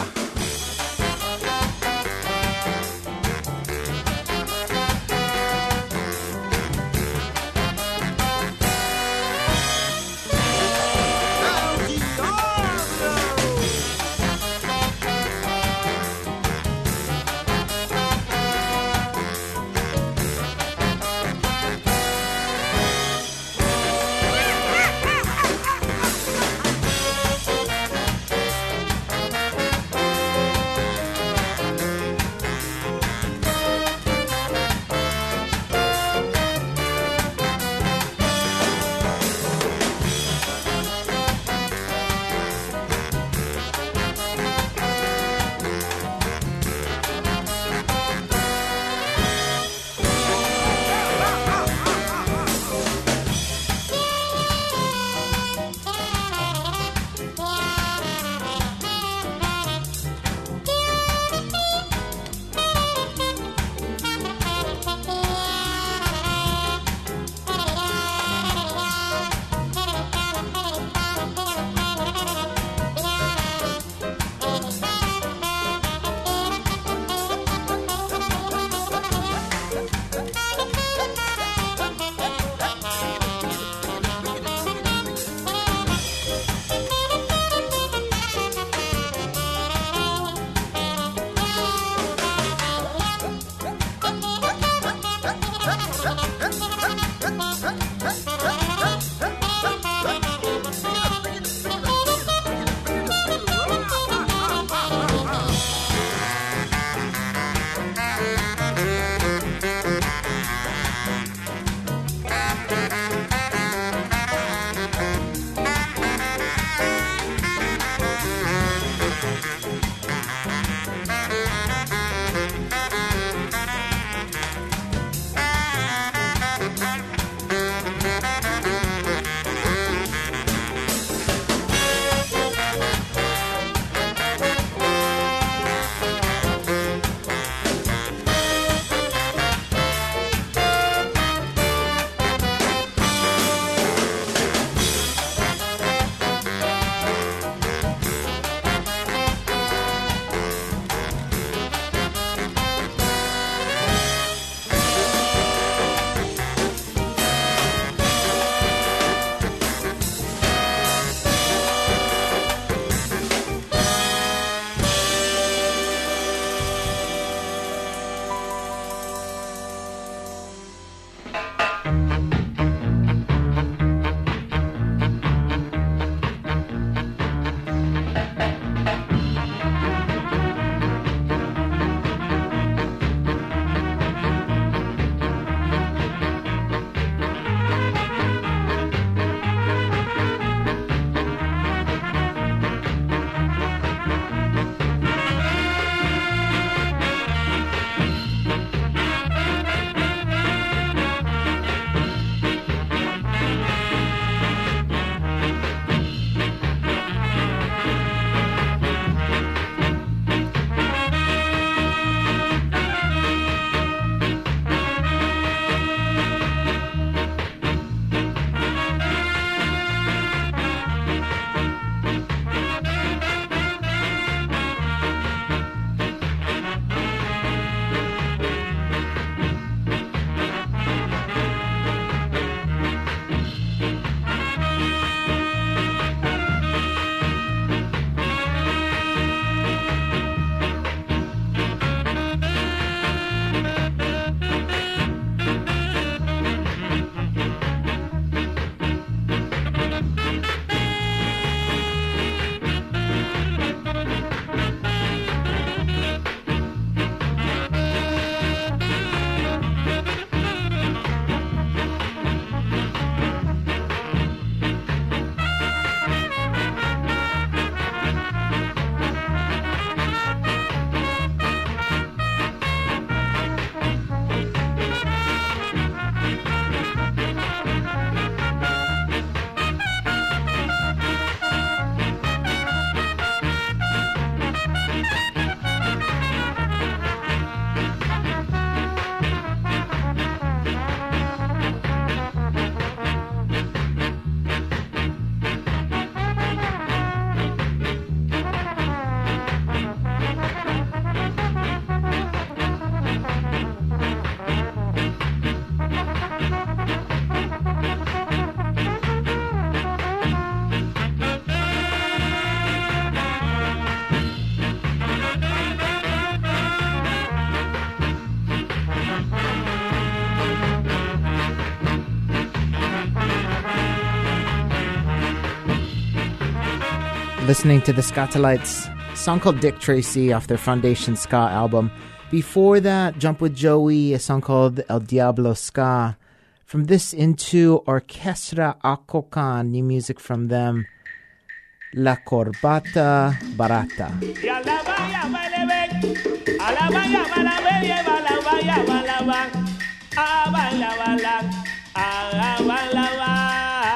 Listening to the Scatolites, a song called Dick Tracy off their Foundation Ska album. Before that, Jump with Joey, a song called El Diablo Ska. From this into Orchestra Acocan, new music from them, La Corbata Barata. Y a la vaya, vale, ven. A la vaya, vale, ven. Y a la vaya, vale, van. A baila, baila. A la baila, va.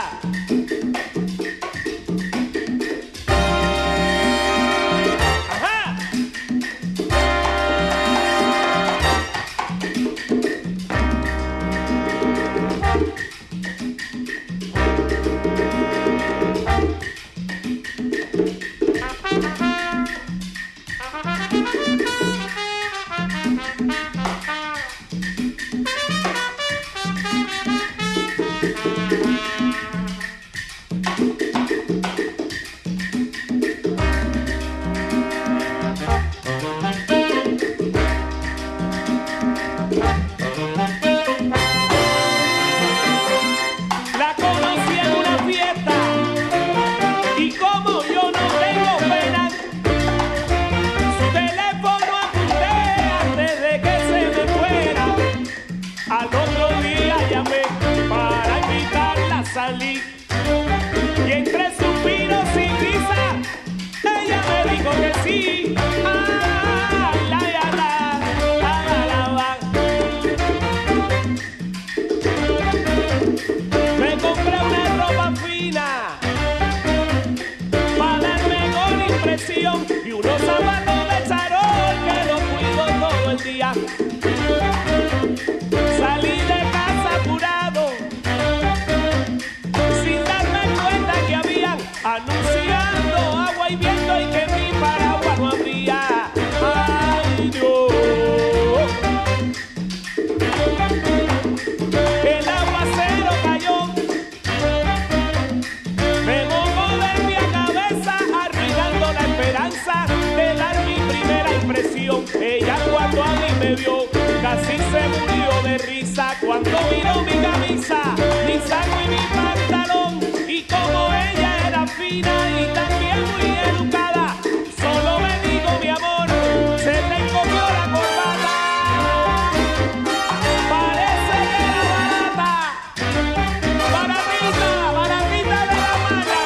Y entre suspiros y risas, ella me dijo que sí. Ah, la, la, la, la, la, la. Me compré una ropa fina para dar mejor impresión y unos zapatos de charol que los cuido todo el día. Salí de casa apurado, anunciando agua y viento y que mi paraguas no habría. ¡Ay, Dios! El aguacero cayó, me mojó de mi cabeza, arruinando la esperanza de dar mi primera impresión. Ella cuando a mí me vio, casi se murió de risa cuando miró mi camisa, mi saco y mi pantalón, y como ella era fina y también muy educada, solo me dijo mi amor, se te encogió la corbata, parece que era barata, baratita, baratita de la mala.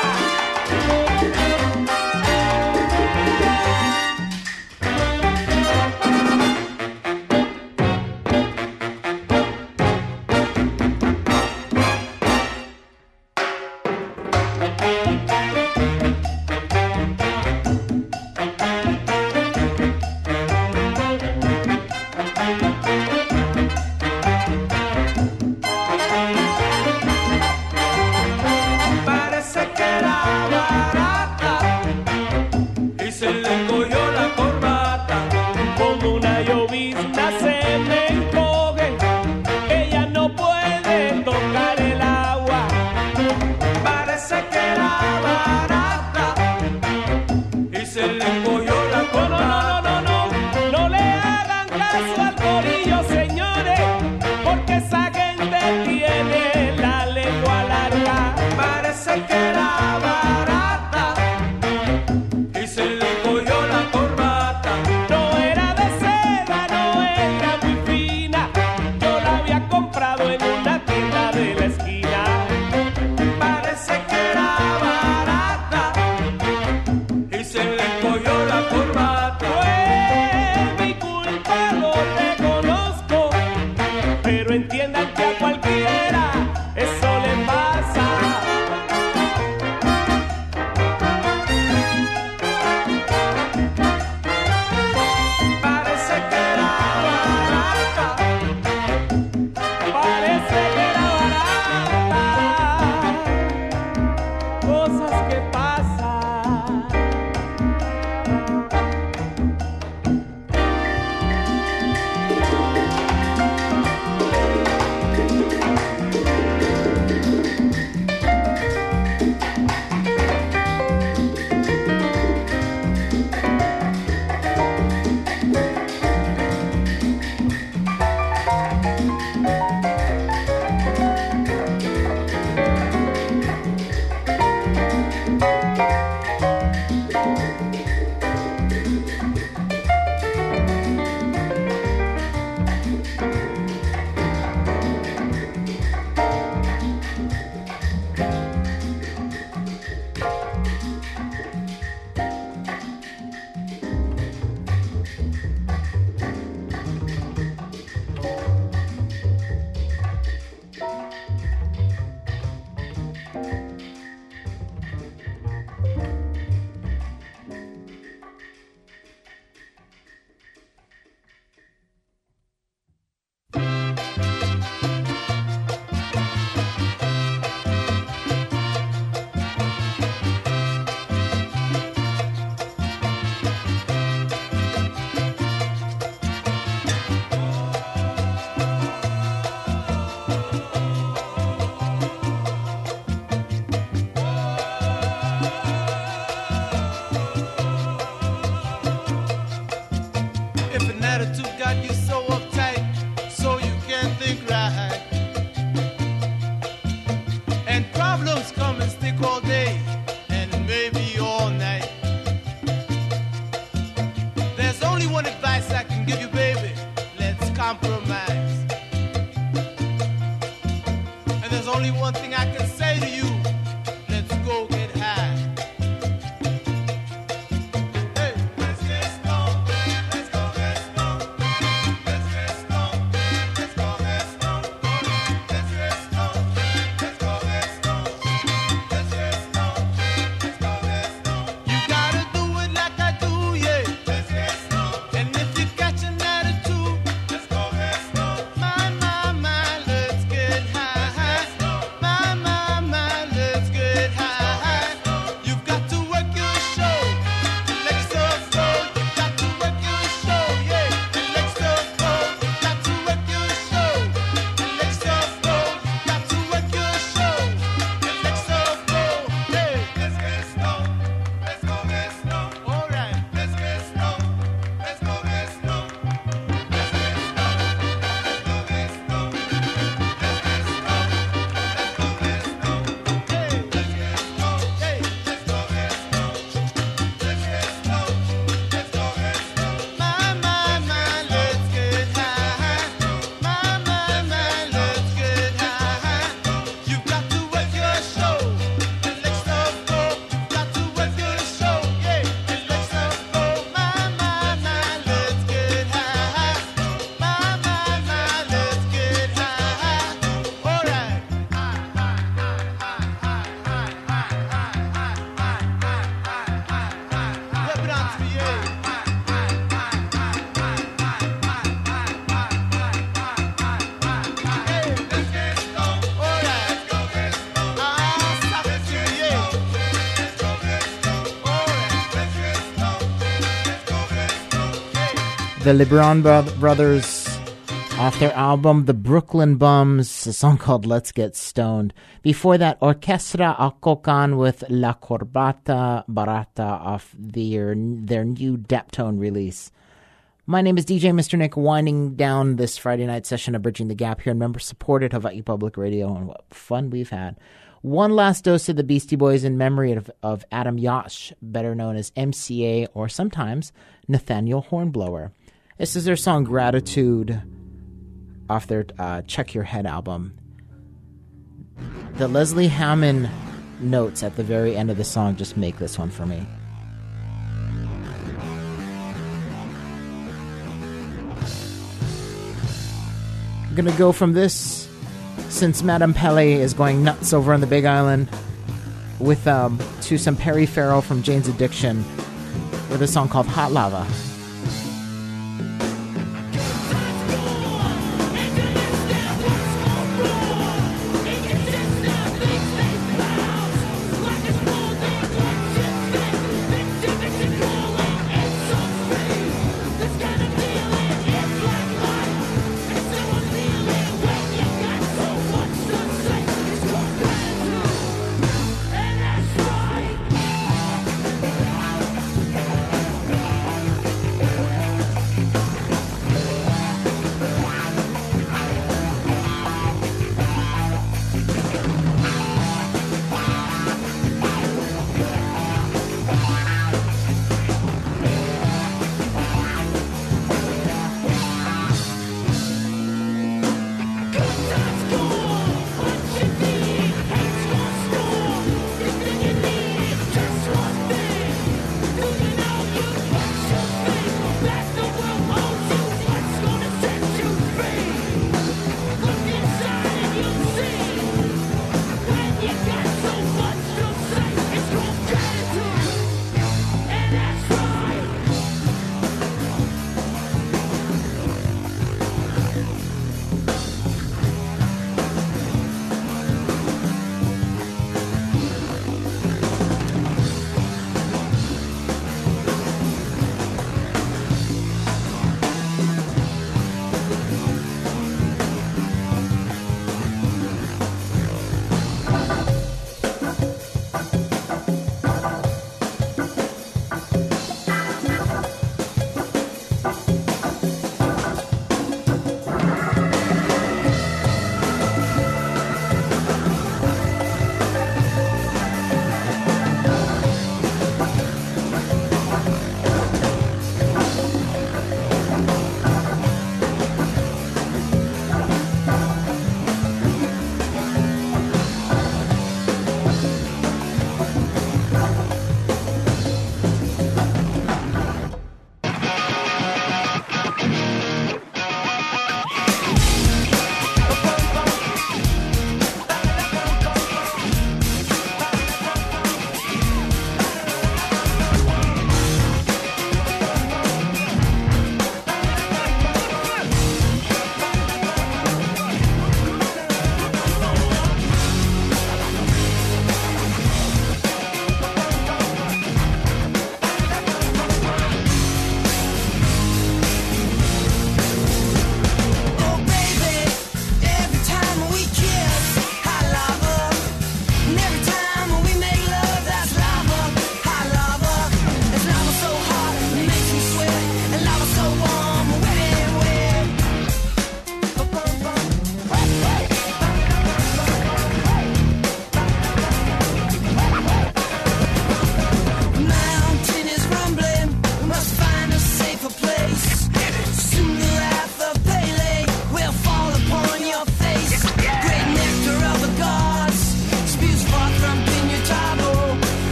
And there's only one thing I can say to you. Let's go get high. Hey, let's get stoned. Let's go get stoned. Let's get stoned. Let's go get stoned. Let's get stoned. Let's go get stoned. Let's get stoned. Let's go get stoned. You gotta do it like I do, yeah. Let's get stoned. And if you catch an attitude, let's go get stoned. My, my, my, let's get high. My, my, my, let's get high. You've got to work your show. Let yourself go. You've got to work your show, yeah. And let yourself go. You've got to work your show. And let yourself go. You've got to work your show. And let yourself go. Hey, let's get stoned. Let's go get stoned. All right, let's get stoned. Let's go get stoned. Let's get stoned. Let's go get stoned. Let's get stoned. Let's go get stoned. Hey, let's get stoned. Hey, let's go get stoned. Let's get stoned. Let's go get stoned. My, my, my, let's get high. My, my, my, let's get high. You've got to work your show and let yourself go. You've got to work your show, yeah, and let yourself go. My, my, my, let's get high. My, my, my, let's get high. All right. Rub it on to me, yeah. Hey, let's get stoned. All right. Let's go get stoned. Ah, stop it, yeah. Let's go get stoned. All right. Let's get stoned. Let's go get stoned. Hey. The LeBron Bro- Brothers, off their album The Brooklyn Bums, a song called Let's Get Stoned. Before that, Orchestra Alcocan with La Corbata Barata off their, their new Daptone release. My name is D J Mister Nick, winding down this Friday night session of Bridging the Gap here on member-supported Hawaii Public Radio, and what fun we've had. One last dose of the Beastie Boys in memory of, of Adam Yauch, better known as M C A or sometimes Nathaniel Hornblower. This is their song Gratitude off their uh, Check Your Head album. The Leslie Hammond notes at the very end of the song just make this one for me. I'm going to go from this, since Madame Pele is going nuts over on the Big Island, with um, to some Perry Farrell from Jane's Addiction with a song called Hot Lava.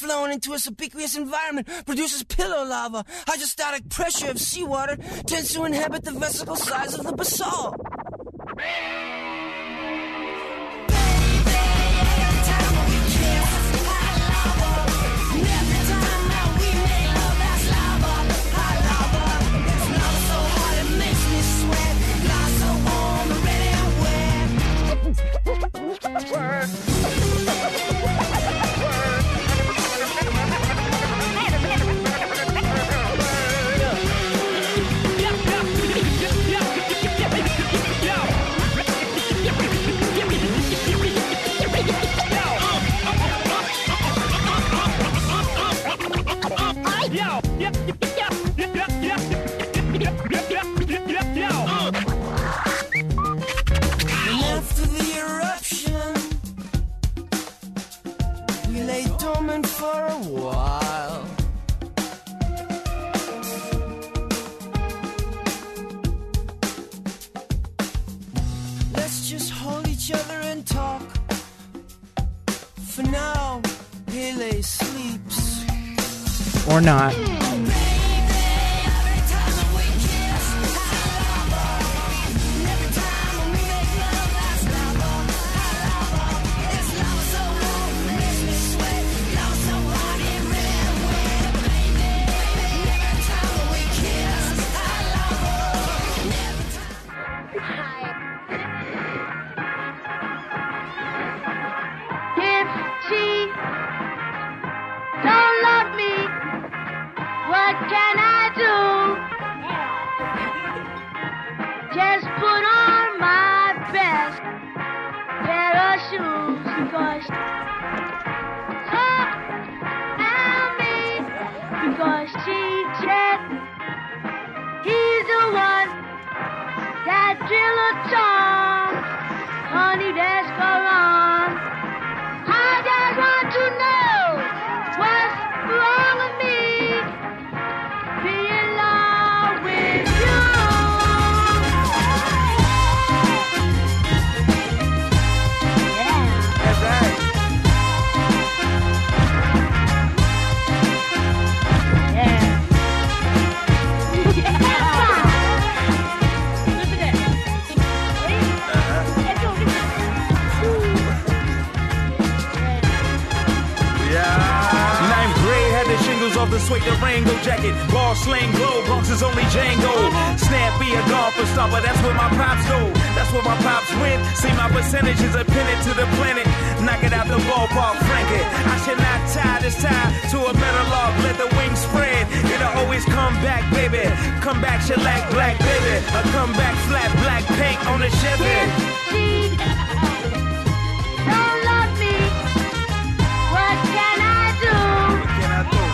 flowing into a subiquitous environment produces pillow lava. Hydrostatic pressure of seawater tends to inhibit the vesicle size of the basalt. For a while, let's just hold each other and talk. For now, Pele sleeps. Or not. The suede Durango jacket, ball sling glow, Bronx is only Django. Snappy a golfer stopper, that's where my pops go. That's where my pops went. See my percentages are pinned to the planet. Knock it out the ballpark, frank it. I should not tie this tie to a metal log. Let the wings spread. It'll always come back, baby. Come back, shellac, black, baby. A come back, flat, black paint on the Chevy. Don't love me. What can I do? What can I do?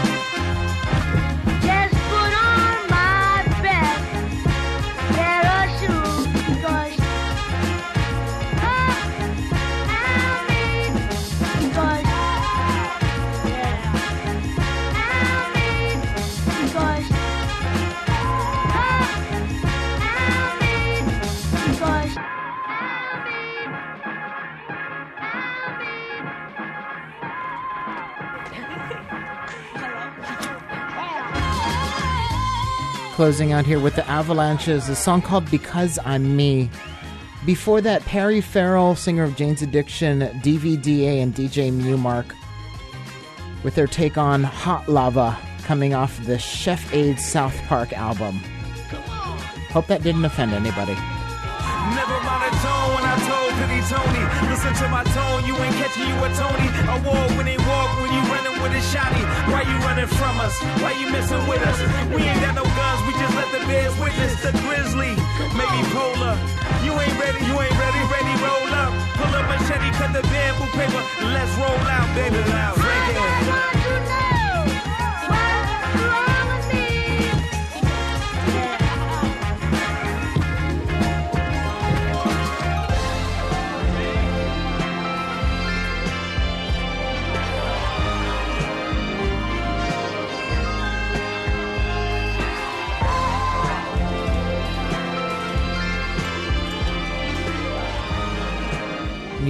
Closing out here with the Avalanches, a song called Because I'm Me. Before that, Perry Farrell, singer of Jane's Addiction, D V D A, and D J Mewmark, with their take on Hot Lava, coming off the Chef Aid South Park album. Hope that didn't offend anybody. Never mind a tone when I told Pity Tony. Listen to my tone, you ain't catching you a Tony. A war when they walk, when you running with a shotty. Why you running from us? Why you messing with us? We ain't got no guns, we just let the bears witness. The grizzly, maybe polar. You ain't ready, you ain't ready, ready, roll up. Pull up machete, cut the bamboo paper. Let's roll out, baby, loud. Reggae.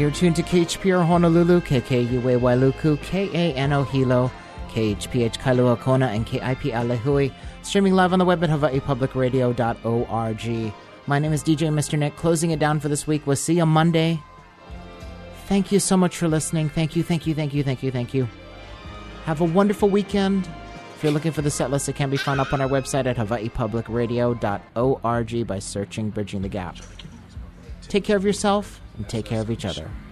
You're tuned to K H P R Honolulu, K K U A Wailuku, K A N O Hilo, K H P H Kailua Kona, and K I P L Lehui. Streaming live on the web at hawaii public radio dot org. My name is D J Mister Nick. Closing it down for this week. We'll see you Monday. Thank you so much for listening. Thank you, thank you, thank you, thank you, thank you. Have a wonderful weekend. If you're looking for the set list, it can be found up on our website at hawaii public radio dot org by searching Bridging the Gap. Take care of yourself and take care of each other.